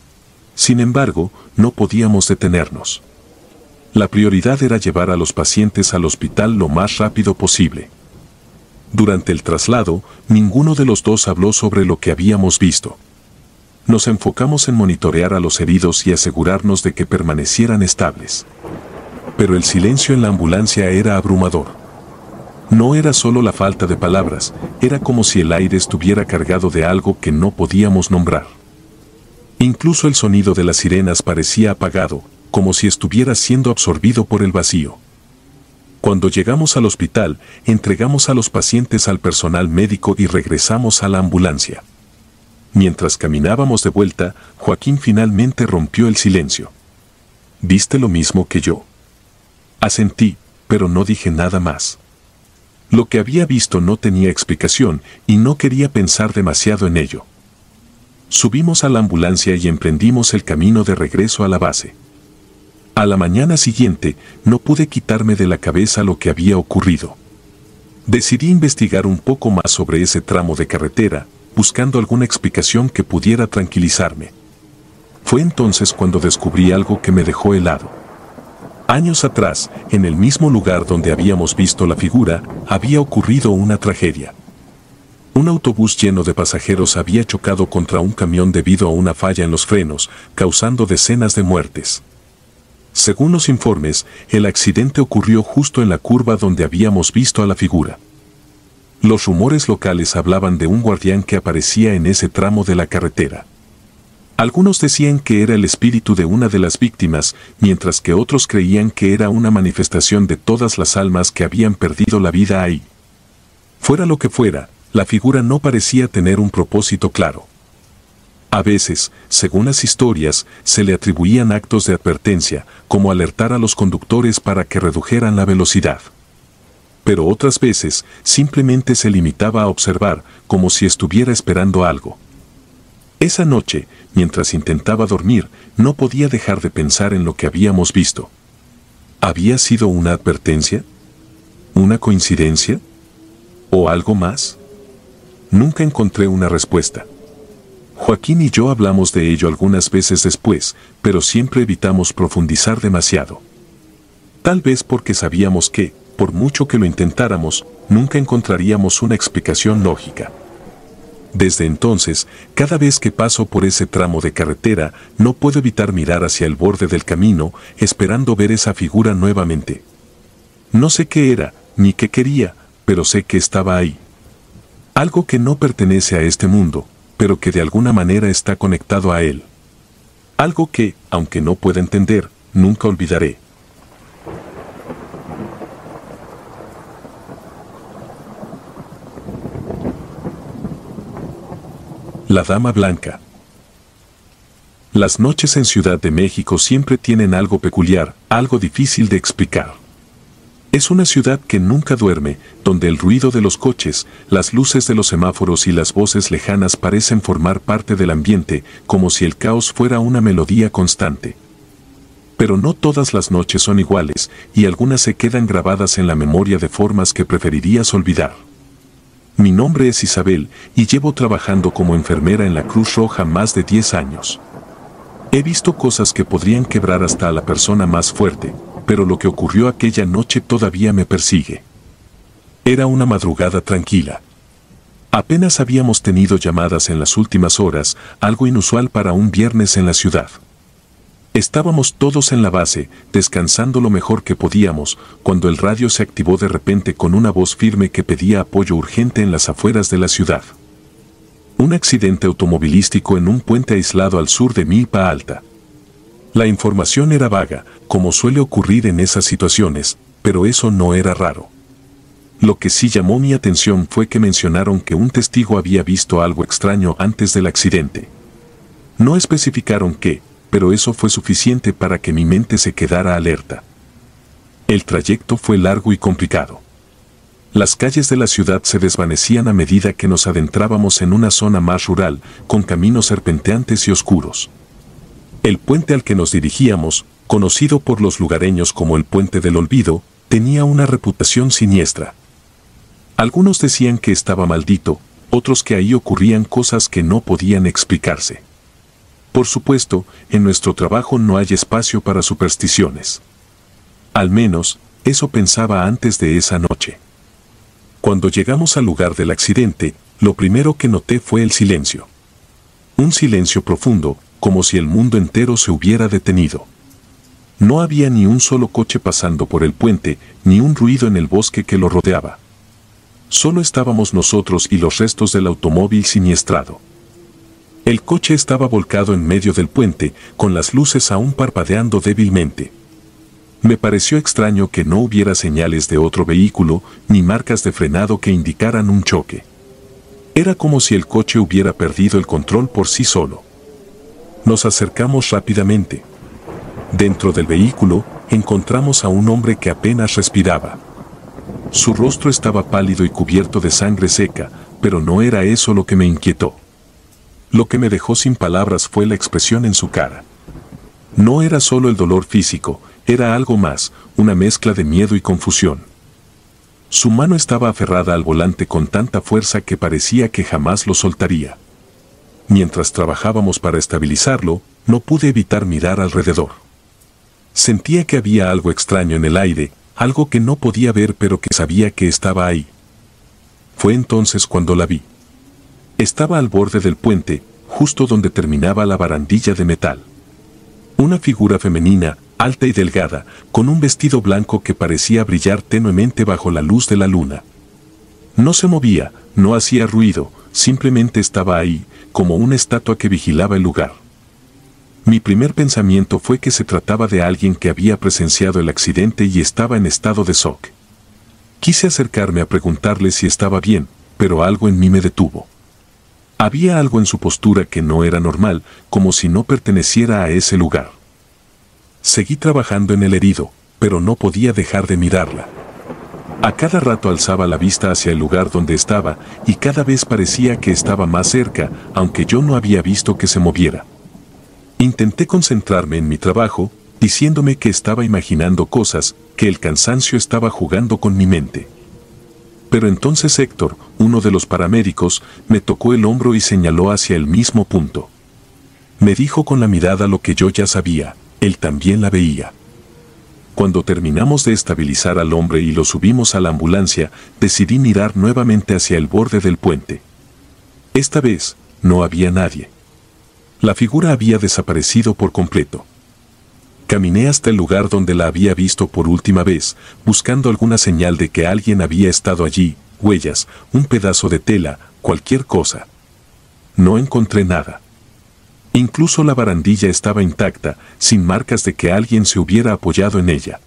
Sin embargo, no podíamos detenernos. La prioridad era llevar a los pacientes al hospital lo más rápido posible. Durante el traslado, ninguno de los dos habló sobre lo que habíamos visto. Nos enfocamos en monitorear a los heridos y asegurarnos de que permanecieran estables. Pero el silencio en la ambulancia era abrumador. No era solo la falta de palabras, era como si el aire estuviera cargado de algo que no podíamos nombrar. Incluso el sonido de las sirenas parecía apagado, como si estuviera siendo absorbido por el vacío. Cuando llegamos al hospital, entregamos a los pacientes al personal médico y regresamos a la ambulancia. Mientras caminábamos de vuelta, Joaquín finalmente rompió el silencio. ¿Viste lo mismo que yo? Asentí, pero no dije nada más. Lo que había visto no tenía explicación y no quería pensar demasiado en ello. Subimos a la ambulancia y emprendimos el camino de regreso a la base. A la mañana siguiente, no pude quitarme de la cabeza lo que había ocurrido. Decidí investigar un poco más sobre ese tramo de carretera, buscando alguna explicación que pudiera tranquilizarme. Fue entonces cuando descubrí algo que me dejó helado. Años atrás, en el mismo lugar donde habíamos visto la figura, había ocurrido una tragedia. Un autobús lleno de pasajeros había chocado contra un camión debido a una falla en los frenos, causando decenas de muertes. Según los informes, el accidente ocurrió justo en la curva donde habíamos visto a la figura. Los rumores locales hablaban de un guardián que aparecía en ese tramo de la carretera. Algunos decían que era el espíritu de una de las víctimas, mientras que otros creían que era una manifestación de todas las almas que habían perdido la vida ahí. Fuera lo que fuera, la figura no parecía tener un propósito claro. A veces, según las historias, se le atribuían actos de advertencia, como alertar a los conductores para que redujeran la velocidad. Pero otras veces, simplemente se limitaba a observar, como si estuviera esperando algo. Esa noche, mientras intentaba dormir, no podía dejar de pensar en lo que habíamos visto. ¿Había sido una advertencia? ¿Una coincidencia? ¿O algo más? Nunca encontré una respuesta. Joaquín y yo hablamos de ello algunas veces después, pero siempre evitamos profundizar demasiado. Tal vez porque sabíamos que, por mucho que lo intentáramos, nunca encontraríamos una explicación lógica. Desde entonces, cada vez que paso por ese tramo de carretera, no puedo evitar mirar hacia el borde del camino, esperando ver esa figura nuevamente. No sé qué era, ni qué quería, pero sé que estaba ahí. Algo que no pertenece a este mundo, pero que de alguna manera está conectado a él. Algo que, aunque no pueda entender, nunca olvidaré. La Dama Blanca. Las noches en Ciudad de México siempre tienen algo peculiar, algo difícil de explicar. Es una ciudad que nunca duerme, donde el ruido de los coches, las luces de los semáforos y las voces lejanas parecen formar parte del ambiente, como si el caos fuera una melodía constante. Pero no todas las noches son iguales, y algunas se quedan grabadas en la memoria de formas que preferirías olvidar. Mi nombre es Isabel, y llevo trabajando como enfermera en la Cruz Roja más de diez años. He visto cosas que podrían quebrar hasta a la persona más fuerte, pero lo que ocurrió aquella noche todavía me persigue. Era una madrugada tranquila. Apenas habíamos tenido llamadas en las últimas horas, algo inusual para un viernes en la ciudad. Estábamos todos en la base, descansando lo mejor que podíamos, cuando el radio se activó de repente con una voz firme que pedía apoyo urgente en las afueras de la ciudad. Un accidente automovilístico en un puente aislado al sur de Milpa Alta. La información era vaga, como suele ocurrir en esas situaciones, pero eso no era raro. Lo que sí llamó mi atención fue que mencionaron que un testigo había visto algo extraño antes del accidente. No especificaron qué, pero eso fue suficiente para que mi mente se quedara alerta. El trayecto fue largo y complicado. Las calles de la ciudad se desvanecían a medida que nos adentrábamos en una zona más rural, con caminos serpenteantes y oscuros. El puente al que nos dirigíamos, conocido por los lugareños como el Puente del Olvido, tenía una reputación siniestra. Algunos decían que estaba maldito, otros que ahí ocurrían cosas que no podían explicarse. Por supuesto, en nuestro trabajo no hay espacio para supersticiones. Al menos, eso pensaba antes de esa noche. Cuando llegamos al lugar del accidente, lo primero que noté fue el silencio. Un silencio profundo, como si el mundo entero se hubiera detenido. No había ni un solo coche pasando por el puente, ni un ruido en el bosque que lo rodeaba. Solo estábamos nosotros y los restos del automóvil siniestrado. El coche estaba volcado en medio del puente, con las luces aún parpadeando débilmente. Me pareció extraño que no hubiera señales de otro vehículo, ni marcas de frenado que indicaran un choque. Era como si el coche hubiera perdido el control por sí solo. Nos acercamos rápidamente. Dentro del vehículo, encontramos a un hombre que apenas respiraba. Su rostro estaba pálido y cubierto de sangre seca, pero no era eso lo que me inquietó. Lo que me dejó sin palabras fue la expresión en su cara. No era solo el dolor físico, era algo más, una mezcla de miedo y confusión. Su mano estaba aferrada al volante con tanta fuerza que parecía que jamás lo soltaría. Mientras trabajábamos para estabilizarlo, no pude evitar mirar alrededor. Sentía que había algo extraño en el aire, algo que no podía ver pero que sabía que estaba ahí. Fue entonces cuando la vi. Estaba al borde del puente, justo donde terminaba la barandilla de metal. Una figura femenina, alta y delgada, con un vestido blanco que parecía brillar tenuemente bajo la luz de la luna. No se movía, no hacía ruido, simplemente estaba ahí, como una estatua que vigilaba el lugar. Mi primer pensamiento fue que se trataba de alguien que había presenciado el accidente y estaba en estado de shock. Quise acercarme a preguntarle si estaba bien, pero algo en mí me detuvo. Había algo en su postura que no era normal, como si no perteneciera a ese lugar. Seguí trabajando en el herido, pero no podía dejar de mirarla. A cada rato alzaba la vista hacia el lugar donde estaba, y cada vez parecía que estaba más cerca, aunque yo no había visto que se moviera. Intenté concentrarme en mi trabajo, diciéndome que estaba imaginando cosas, que el cansancio estaba jugando con mi mente. Pero entonces Héctor, uno de los paramédicos, me tocó el hombro y señaló hacia el mismo punto. Me dijo con la mirada lo que yo ya sabía, él también la veía. Cuando terminamos de estabilizar al hombre y lo subimos a la ambulancia, decidí mirar nuevamente hacia el borde del puente. Esta vez, no había nadie. La figura había desaparecido por completo. Caminé hasta el lugar donde la había visto por última vez, buscando alguna señal de que alguien había estado allí, huellas, un pedazo de tela, cualquier cosa. No encontré nada. Incluso la barandilla estaba intacta, sin marcas de que alguien se hubiera apoyado en ella.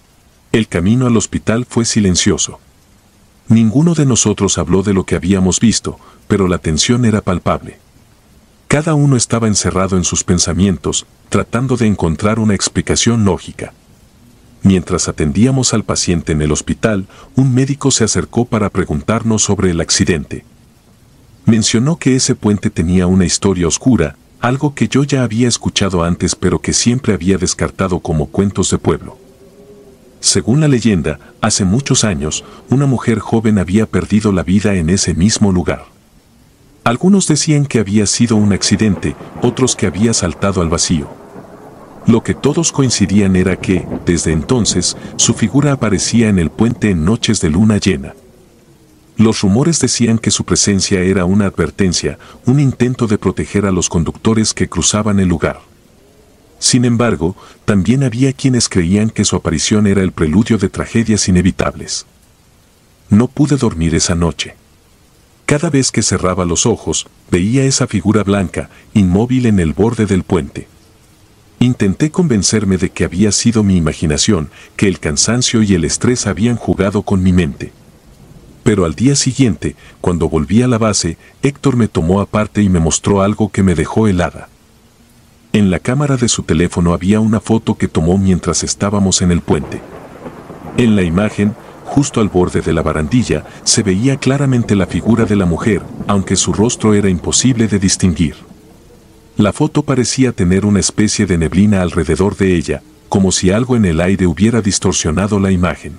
El camino al hospital fue silencioso. Ninguno de nosotros habló de lo que habíamos visto, pero la tensión era palpable. Cada uno estaba encerrado en sus pensamientos, tratando de encontrar una explicación lógica. Mientras atendíamos al paciente en el hospital, un médico se acercó para preguntarnos sobre el accidente. Mencionó que ese puente tenía una historia oscura, algo que yo ya había escuchado antes pero que siempre había descartado como cuentos de pueblo. Según la leyenda, hace muchos años, una mujer joven había perdido la vida en ese mismo lugar. Algunos decían que había sido un accidente, otros que había saltado al vacío. Lo que todos coincidían era que, desde entonces, su figura aparecía en el puente en noches de luna llena. Los rumores decían que su presencia era una advertencia, un intento de proteger a los conductores que cruzaban el lugar. Sin embargo, también había quienes creían que su aparición era el preludio de tragedias inevitables. No pude dormir esa noche. Cada vez que cerraba los ojos, veía esa figura blanca, inmóvil en el borde del puente. Intenté convencerme de que había sido mi imaginación, que el cansancio y el estrés habían jugado con mi mente. Pero al día siguiente, cuando volví a la base, Héctor me tomó aparte y me mostró algo que me dejó helada. En la cámara de su teléfono había una foto que tomó mientras estábamos en el puente. En la imagen, justo al borde de la barandilla, se veía claramente la figura de la mujer, aunque su rostro era imposible de distinguir. La foto parecía tener una especie de neblina alrededor de ella, como si algo en el aire hubiera distorsionado la imagen.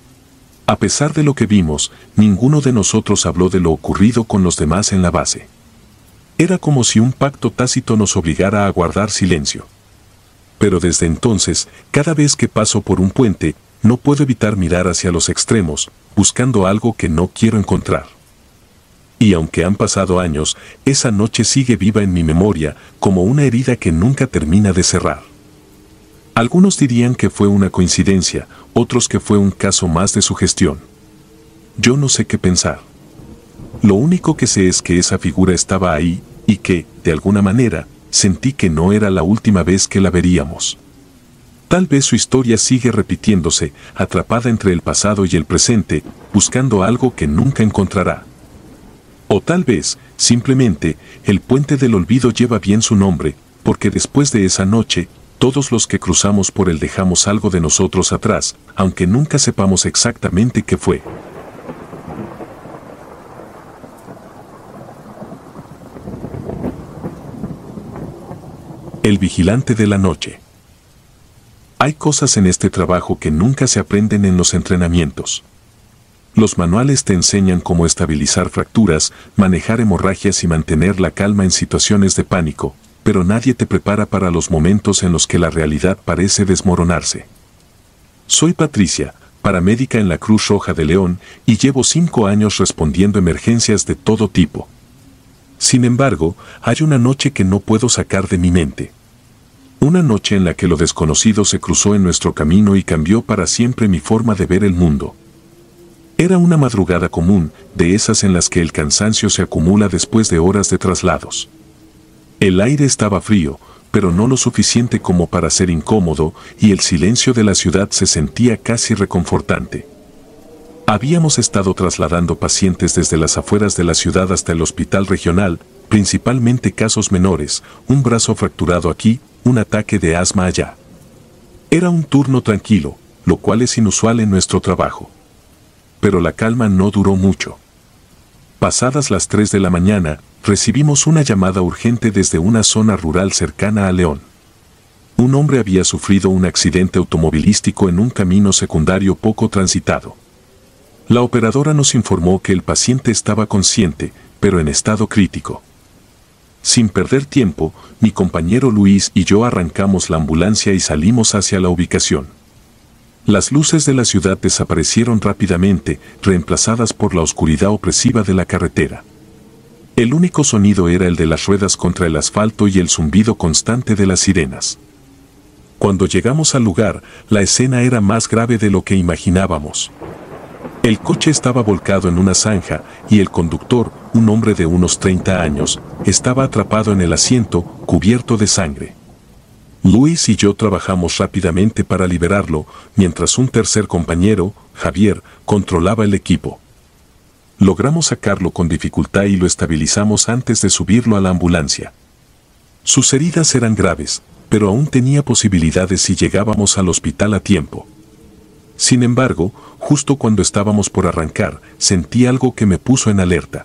A pesar de lo que vimos, ninguno de nosotros habló de lo ocurrido con los demás en la base. Era como si un pacto tácito nos obligara a guardar silencio. Pero desde entonces, cada vez que paso por un puente, no puedo evitar mirar hacia los extremos, buscando algo que no quiero encontrar. Y aunque han pasado años, esa noche sigue viva en mi memoria, como una herida que nunca termina de cerrar. Algunos dirían que fue una coincidencia, otros que fue un caso más de sugestión. Yo no sé qué pensar. Lo único que sé es que esa figura estaba ahí, y que, de alguna manera, sentí que no era la última vez que la veríamos. Tal vez su historia sigue repitiéndose, atrapada entre el pasado y el presente, buscando algo que nunca encontrará. O tal vez, simplemente, el puente del olvido lleva bien su nombre, porque después de esa noche, todos los que cruzamos por él dejamos algo de nosotros atrás, aunque nunca sepamos exactamente qué fue. El vigilante de la noche. Hay cosas en este trabajo que nunca se aprenden en los entrenamientos. Los manuales te enseñan cómo estabilizar fracturas, manejar hemorragias y mantener la calma en situaciones de pánico, pero nadie te prepara para los momentos en los que la realidad parece desmoronarse. Soy Patricia, paramédica en la Cruz Roja de León, y llevo cinco años respondiendo emergencias de todo tipo. Sin embargo, hay una noche que no puedo sacar de mi mente. Una noche en la que lo desconocido se cruzó en nuestro camino y cambió para siempre mi forma de ver el mundo. Era una madrugada común, de esas en las que el cansancio se acumula después de horas de traslados. El aire estaba frío, pero no lo suficiente como para ser incómodo, y el silencio de la ciudad se sentía casi reconfortante. Habíamos estado trasladando pacientes desde las afueras de la ciudad hasta el hospital regional, principalmente casos menores, un brazo fracturado aquí, un ataque de asma allá. Era un turno tranquilo, lo cual es inusual en nuestro trabajo. Pero la calma no duró mucho. Pasadas las tres de la mañana, recibimos una llamada urgente desde una zona rural cercana a León. Un hombre había sufrido un accidente automovilístico en un camino secundario poco transitado. La operadora nos informó que el paciente estaba consciente, pero en estado crítico. Sin perder tiempo, mi compañero Luis y yo arrancamos la ambulancia y salimos hacia la ubicación. Las luces de la ciudad desaparecieron rápidamente, reemplazadas por la oscuridad opresiva de la carretera. El único sonido era el de las ruedas contra el asfalto y el zumbido constante de las sirenas. Cuando llegamos al lugar, la escena era más grave de lo que imaginábamos. El coche estaba volcado en una zanja y el conductor, un hombre de unos treinta años, estaba atrapado en el asiento, cubierto de sangre. Luis y yo trabajamos rápidamente para liberarlo, mientras un tercer compañero, Javier, controlaba el equipo. Logramos sacarlo con dificultad y lo estabilizamos antes de subirlo a la ambulancia. Sus heridas eran graves, pero aún tenía posibilidades si llegábamos al hospital a tiempo. Sin embargo, justo cuando estábamos por arrancar, sentí algo que me puso en alerta.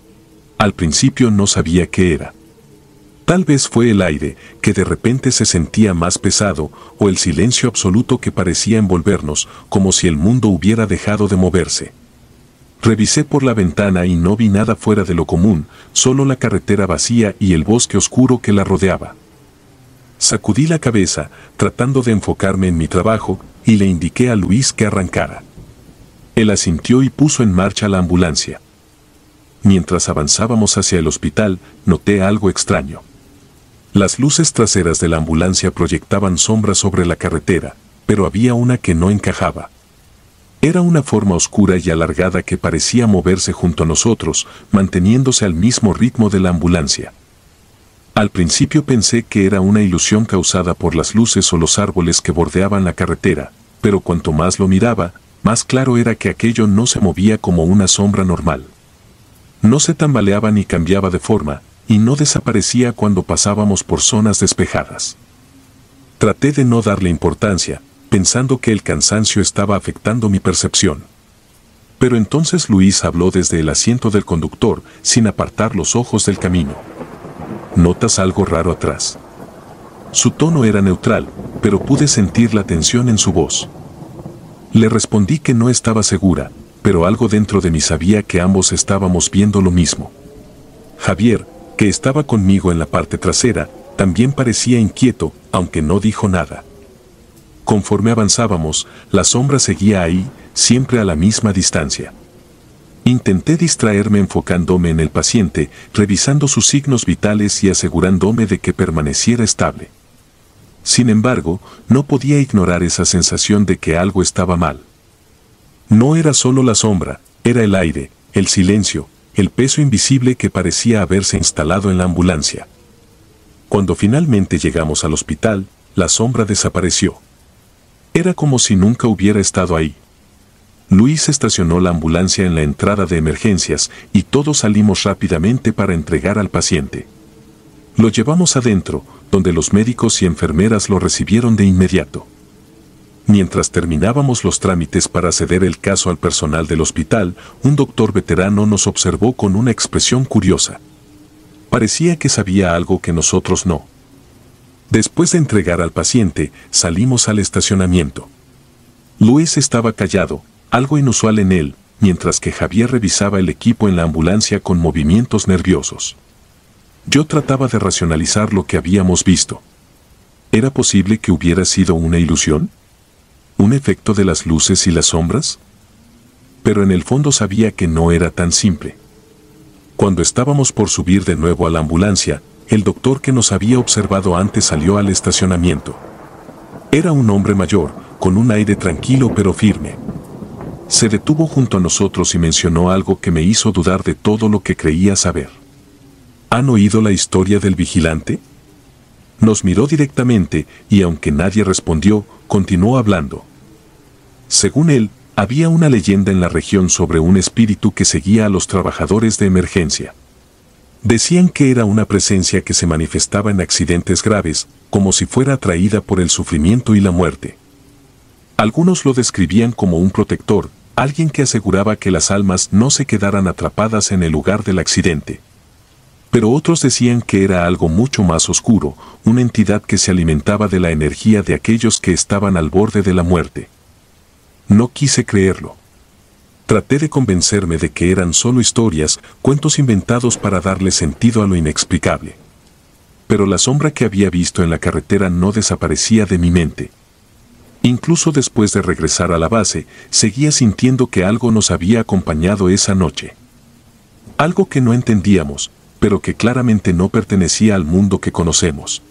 Al principio no sabía qué era. Tal vez fue el aire, que de repente se sentía más pesado, o el silencio absoluto que parecía envolvernos, como si el mundo hubiera dejado de moverse. Revisé por la ventana y no vi nada fuera de lo común, solo la carretera vacía y el bosque oscuro que la rodeaba. Sacudí la cabeza, tratando de enfocarme en mi trabajo, y le indiqué a Luis que arrancara. Él asintió y puso en marcha la ambulancia. Mientras avanzábamos hacia el hospital, noté algo extraño. Las luces traseras de la ambulancia proyectaban sombras sobre la carretera, pero había una que no encajaba. Era una forma oscura y alargada que parecía moverse junto a nosotros, manteniéndose al mismo ritmo de la ambulancia. Al principio pensé que era una ilusión causada por las luces o los árboles que bordeaban la carretera, pero cuanto más lo miraba, más claro era que aquello no se movía como una sombra normal. No se tambaleaba ni cambiaba de forma, y no desaparecía cuando pasábamos por zonas despejadas. Traté de no darle importancia, pensando que el cansancio estaba afectando mi percepción. Pero entonces Luis habló desde el asiento del conductor, sin apartar los ojos del camino. ¿Notas algo raro atrás? Su tono era neutral, pero pude sentir la tensión en su voz. Le respondí que no estaba segura, pero algo dentro de mí sabía que ambos estábamos viendo lo mismo. Javier, que estaba conmigo en la parte trasera, también parecía inquieto, aunque no dijo nada. Conforme avanzábamos, la sombra seguía ahí, siempre a la misma distancia. Intenté distraerme enfocándome en el paciente, revisando sus signos vitales y asegurándome de que permaneciera estable. Sin embargo, no podía ignorar esa sensación de que algo estaba mal. No era solo la sombra, era el aire, el silencio, el peso invisible que parecía haberse instalado en la ambulancia. Cuando finalmente llegamos al hospital, la sombra desapareció. Era como si nunca hubiera estado ahí. Luis estacionó la ambulancia en la entrada de emergencias y todos salimos rápidamente para entregar al paciente. Lo llevamos adentro, donde los médicos y enfermeras lo recibieron de inmediato. Mientras terminábamos los trámites para ceder el caso al personal del hospital, un doctor veterano nos observó con una expresión curiosa. Parecía que sabía algo que nosotros no. Después de entregar al paciente, salimos al estacionamiento. Luis estaba callado, algo inusual en él, mientras que Javier revisaba el equipo en la ambulancia con movimientos nerviosos. Yo trataba de racionalizar lo que habíamos visto. ¿Era posible que hubiera sido una ilusión? ¿Un efecto de las luces y las sombras? Pero en el fondo sabía que no era tan simple. Cuando estábamos por subir de nuevo a la ambulancia, el doctor que nos había observado antes salió al estacionamiento. Era un hombre mayor, con un aire tranquilo pero firme. Se detuvo junto a nosotros y mencionó algo que me hizo dudar de todo lo que creía saber. ¿Han oído la historia del vigilante? Nos miró directamente y aunque nadie respondió, continuó hablando. Según él, había una leyenda en la región sobre un espíritu que seguía a los trabajadores de emergencia. Decían que era una presencia que se manifestaba en accidentes graves, como si fuera atraída por el sufrimiento y la muerte. Algunos lo describían como un protector, alguien que aseguraba que las almas no se quedaran atrapadas en el lugar del accidente. Pero otros decían que era algo mucho más oscuro, una entidad que se alimentaba de la energía de aquellos que estaban al borde de la muerte. No quise creerlo. Traté de convencerme de que eran solo historias, cuentos inventados para darle sentido a lo inexplicable. Pero la sombra que había visto en la carretera no desaparecía de mi mente. Incluso después de regresar a la base, seguía sintiendo que algo nos había acompañado esa noche. Algo que no entendíamos, pero que claramente no pertenecía al mundo que conocemos.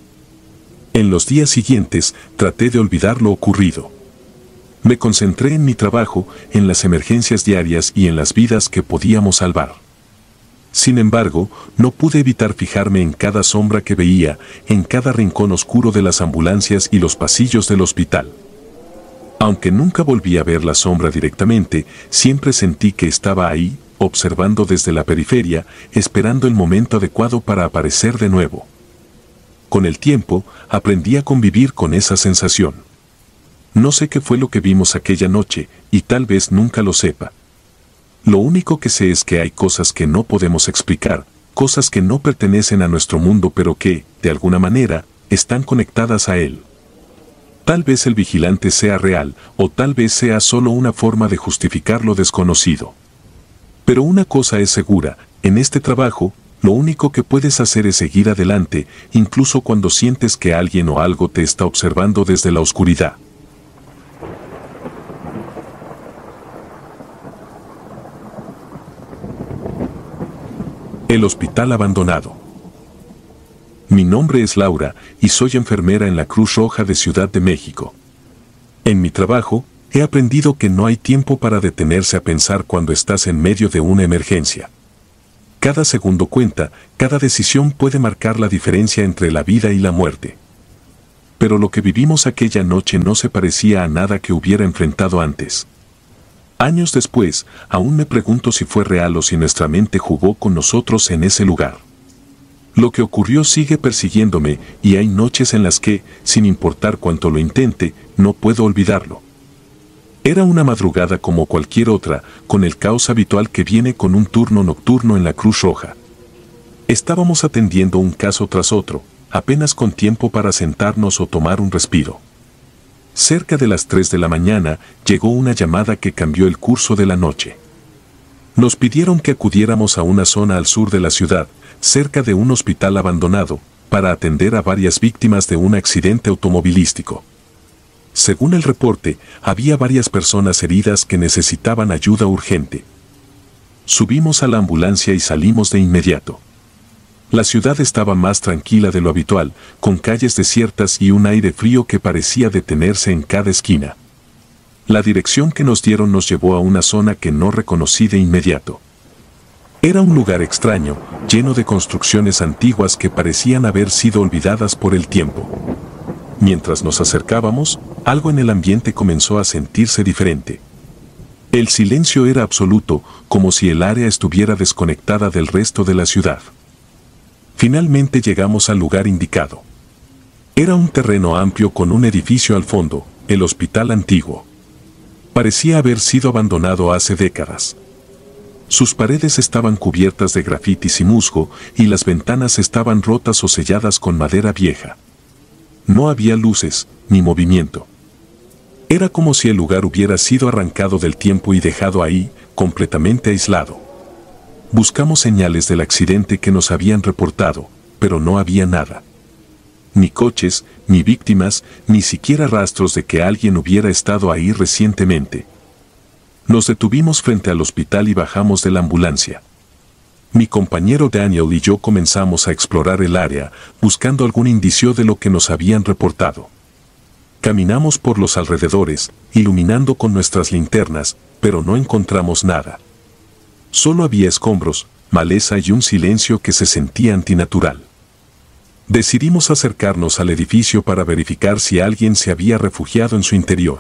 En los días siguientes, traté de olvidar lo ocurrido. Me concentré en mi trabajo, en las emergencias diarias y en las vidas que podíamos salvar. Sin embargo, no pude evitar fijarme en cada sombra que veía, en cada rincón oscuro de las ambulancias y los pasillos del hospital. Aunque nunca volví a ver la sombra directamente, siempre sentí que estaba ahí, observando desde la periferia, esperando el momento adecuado para aparecer de nuevo. Con el tiempo, aprendí a convivir con esa sensación. No sé qué fue lo que vimos aquella noche, y tal vez nunca lo sepa. Lo único que sé es que hay cosas que no podemos explicar, cosas que no pertenecen a nuestro mundo pero que, de alguna manera, están conectadas a él. Tal vez el vigilante sea real, o tal vez sea solo una forma de justificar lo desconocido. Pero una cosa es segura, en este trabajo, lo único que puedes hacer es seguir adelante, incluso cuando sientes que alguien o algo te está observando desde la oscuridad. El hospital abandonado. Mi nombre es Laura y soy enfermera en la Cruz Roja de Ciudad de México. En mi trabajo, he aprendido que no hay tiempo para detenerse a pensar cuando estás en medio de una emergencia. Cada segundo cuenta, cada decisión puede marcar la diferencia entre la vida y la muerte. Pero lo que vivimos aquella noche no se parecía a nada que hubiera enfrentado antes. Años después, aún me pregunto si fue real o si nuestra mente jugó con nosotros en ese lugar. Lo que ocurrió sigue persiguiéndome y hay noches en las que, sin importar cuánto lo intente, no puedo olvidarlo. Era una madrugada como cualquier otra, con el caos habitual que viene con un turno nocturno en la Cruz Roja. Estábamos atendiendo un caso tras otro, apenas con tiempo para sentarnos o tomar un respiro. Cerca de las tres de la mañana llegó una llamada que cambió el curso de la noche. Nos pidieron que acudiéramos a una zona al sur de la ciudad, cerca de un hospital abandonado, para atender a varias víctimas de un accidente automovilístico. Según el reporte, había varias personas heridas que necesitaban ayuda urgente. Subimos a la ambulancia y salimos de inmediato. La ciudad estaba más tranquila de lo habitual, con calles desiertas y un aire frío que parecía detenerse en cada esquina. La dirección que nos dieron nos llevó a una zona que no reconocí de inmediato. Era un lugar extraño, lleno de construcciones antiguas que parecían haber sido olvidadas por el tiempo. Mientras nos acercábamos, algo en el ambiente comenzó a sentirse diferente. El silencio era absoluto, como si el área estuviera desconectada del resto de la ciudad. Finalmente llegamos al lugar indicado. Era un terreno amplio con un edificio al fondo, el hospital antiguo. Parecía haber sido abandonado hace décadas. Sus paredes estaban cubiertas de grafitis y musgo, y las ventanas estaban rotas o selladas con madera vieja. No había luces, ni movimiento. Era como si el lugar hubiera sido arrancado del tiempo y dejado ahí, completamente aislado. Buscamos señales del accidente que nos habían reportado, pero no había nada. Ni coches, ni víctimas, ni siquiera rastros de que alguien hubiera estado ahí recientemente. Nos detuvimos frente al hospital y bajamos de la ambulancia. Mi compañero Daniel y yo comenzamos a explorar el área, buscando algún indicio de lo que nos habían reportado. Caminamos por los alrededores, iluminando con nuestras linternas, pero no encontramos nada. Solo había escombros, maleza y un silencio que se sentía antinatural. Decidimos acercarnos al edificio para verificar si alguien se había refugiado en su interior.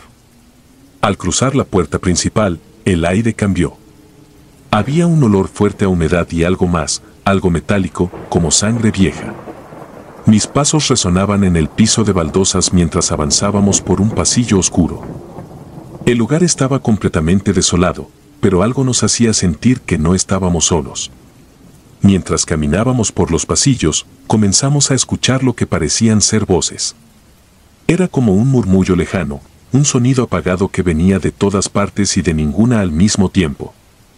Al cruzar la puerta principal, el aire cambió. Había un olor fuerte a humedad y algo más, algo metálico, como sangre vieja. Mis pasos resonaban en el piso de baldosas mientras avanzábamos por un pasillo oscuro. El lugar estaba completamente desolado, pero algo nos hacía sentir que no estábamos solos. Mientras caminábamos por los pasillos, comenzamos a escuchar lo que parecían ser voces. Era como un murmullo lejano, un sonido apagado que venía de todas partes y de ninguna al mismo tiempo.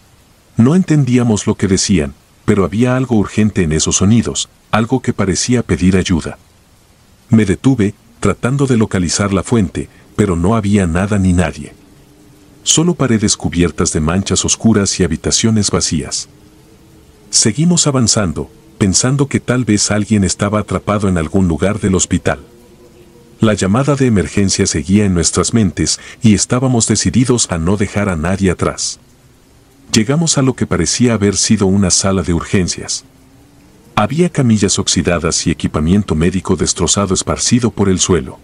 No entendíamos lo que decían, pero había algo urgente en esos sonidos, algo que parecía pedir ayuda. Me detuve, tratando de localizar la fuente, pero no había nada ni nadie. Solo paredes cubiertas de manchas oscuras y habitaciones vacías. Seguimos avanzando, pensando que tal vez alguien estaba atrapado en algún lugar del hospital. La llamada de emergencia seguía en nuestras mentes y estábamos decididos a no dejar a nadie atrás. Llegamos a lo que parecía haber sido una sala de urgencias. Había camillas oxidadas y equipamiento médico destrozado esparcido por el suelo.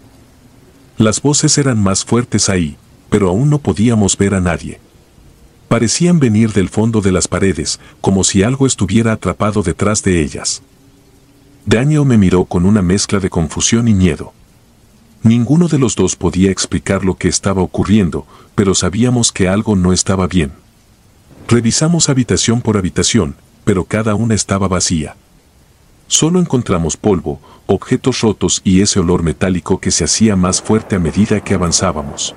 Las voces eran más fuertes ahí, pero aún no podíamos ver a nadie. Parecían venir del fondo de las paredes, como si algo estuviera atrapado detrás de ellas. Daniel me miró con una mezcla de confusión y miedo. Ninguno de los dos podía explicar lo que estaba ocurriendo, pero sabíamos que algo no estaba bien. Revisamos habitación por habitación, pero cada una estaba vacía. Solo encontramos polvo, objetos rotos y ese olor metálico que se hacía más fuerte a medida que avanzábamos.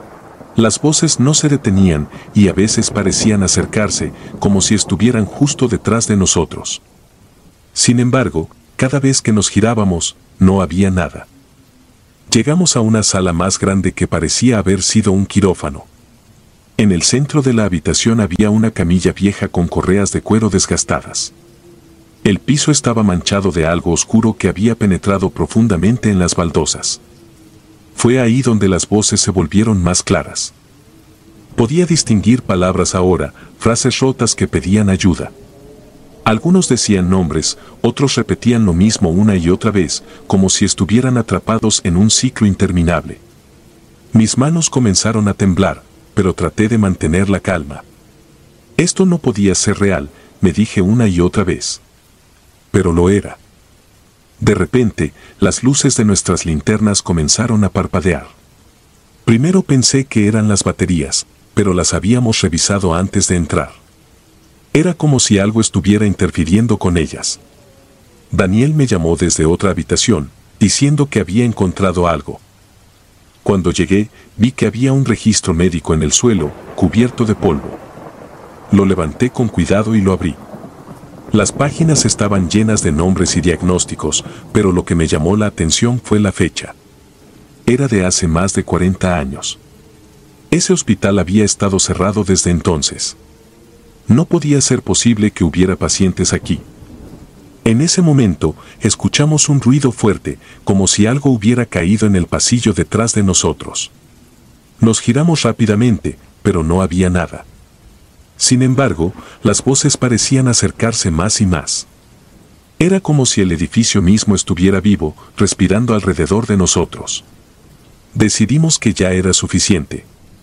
Las voces no se detenían y a veces parecían acercarse, como si estuvieran justo detrás de nosotros. Sin embargo, cada vez que nos girábamos, no había nada. Llegamos a una sala más grande que parecía haber sido un quirófano. En el centro de la habitación había una camilla vieja con correas de cuero desgastadas. El piso estaba manchado de algo oscuro que había penetrado profundamente en las baldosas. Fue ahí donde las voces se volvieron más claras. Podía distinguir palabras ahora, frases rotas que pedían ayuda. Algunos decían nombres, otros repetían lo mismo una y otra vez, como si estuvieran atrapados en un ciclo interminable. Mis manos comenzaron a temblar, pero traté de mantener la calma. Esto no podía ser real, me dije una y otra vez. Pero lo era. De repente, las luces de nuestras linternas comenzaron a parpadear. Primero pensé que eran las baterías, pero las habíamos revisado antes de entrar. Era como si algo estuviera interfiriendo con ellas. Daniel me llamó desde otra habitación, diciendo que había encontrado algo. Cuando llegué, vi que había un registro médico en el suelo, cubierto de polvo. Lo levanté con cuidado y lo abrí. Las páginas estaban llenas de nombres y diagnósticos, pero lo que me llamó la atención fue la fecha. Era de hace más de cuarenta años. Ese hospital había estado cerrado desde entonces. No podía ser posible que hubiera pacientes aquí. En ese momento, escuchamos un ruido fuerte, como si algo hubiera caído en el pasillo detrás de nosotros. Nos giramos rápidamente, pero no había nada. Sin embargo, las voces parecían acercarse más y más. Era como si el edificio mismo estuviera vivo, respirando alrededor de nosotros. Decidimos que ya era suficiente.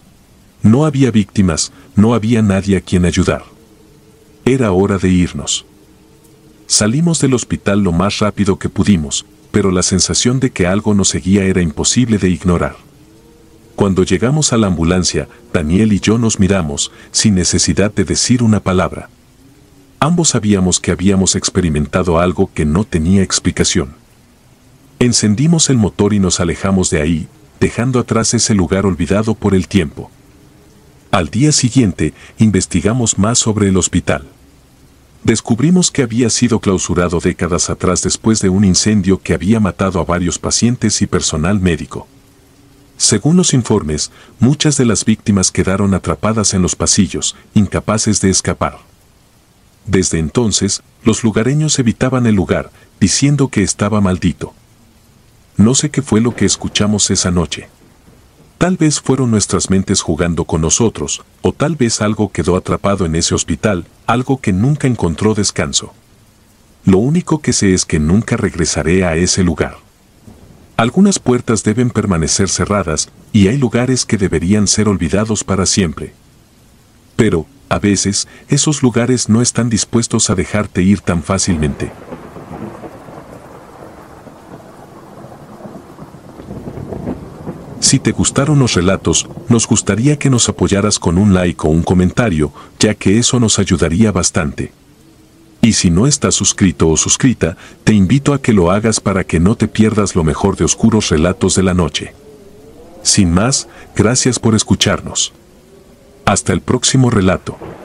No había víctimas, no había nadie a quien ayudar. Era hora de irnos. Salimos del hospital lo más rápido que pudimos, pero la sensación de que algo nos seguía era imposible de ignorar. Cuando llegamos a la ambulancia, Daniel y yo nos miramos, sin necesidad de decir una palabra. Ambos sabíamos que habíamos experimentado algo que no tenía explicación. Encendimos el motor y nos alejamos de ahí, dejando atrás ese lugar olvidado por el tiempo. Al día siguiente, investigamos más sobre el hospital. Descubrimos que había sido clausurado décadas atrás después de un incendio que había matado a varios pacientes y personal médico. Según los informes, muchas de las víctimas quedaron atrapadas en los pasillos, incapaces de escapar. Desde entonces, los lugareños evitaban el lugar, diciendo que estaba maldito. No sé qué fue lo que escuchamos esa noche. Tal vez fueron nuestras mentes jugando con nosotros, o tal vez algo quedó atrapado en ese hospital, algo que nunca encontró descanso. Lo único que sé es que nunca regresaré a ese lugar. Algunas puertas deben permanecer cerradas, y hay lugares que deberían ser olvidados para siempre. Pero, a veces, esos lugares no están dispuestos a dejarte ir tan fácilmente. Si te gustaron los relatos, nos gustaría que nos apoyaras con un like o un comentario, ya que eso nos ayudaría bastante. Y si no estás suscrito o suscrita, te invito a que lo hagas para que no te pierdas lo mejor de Oscuros Relatos de la Noche. Sin más, gracias por escucharnos. Hasta el próximo relato.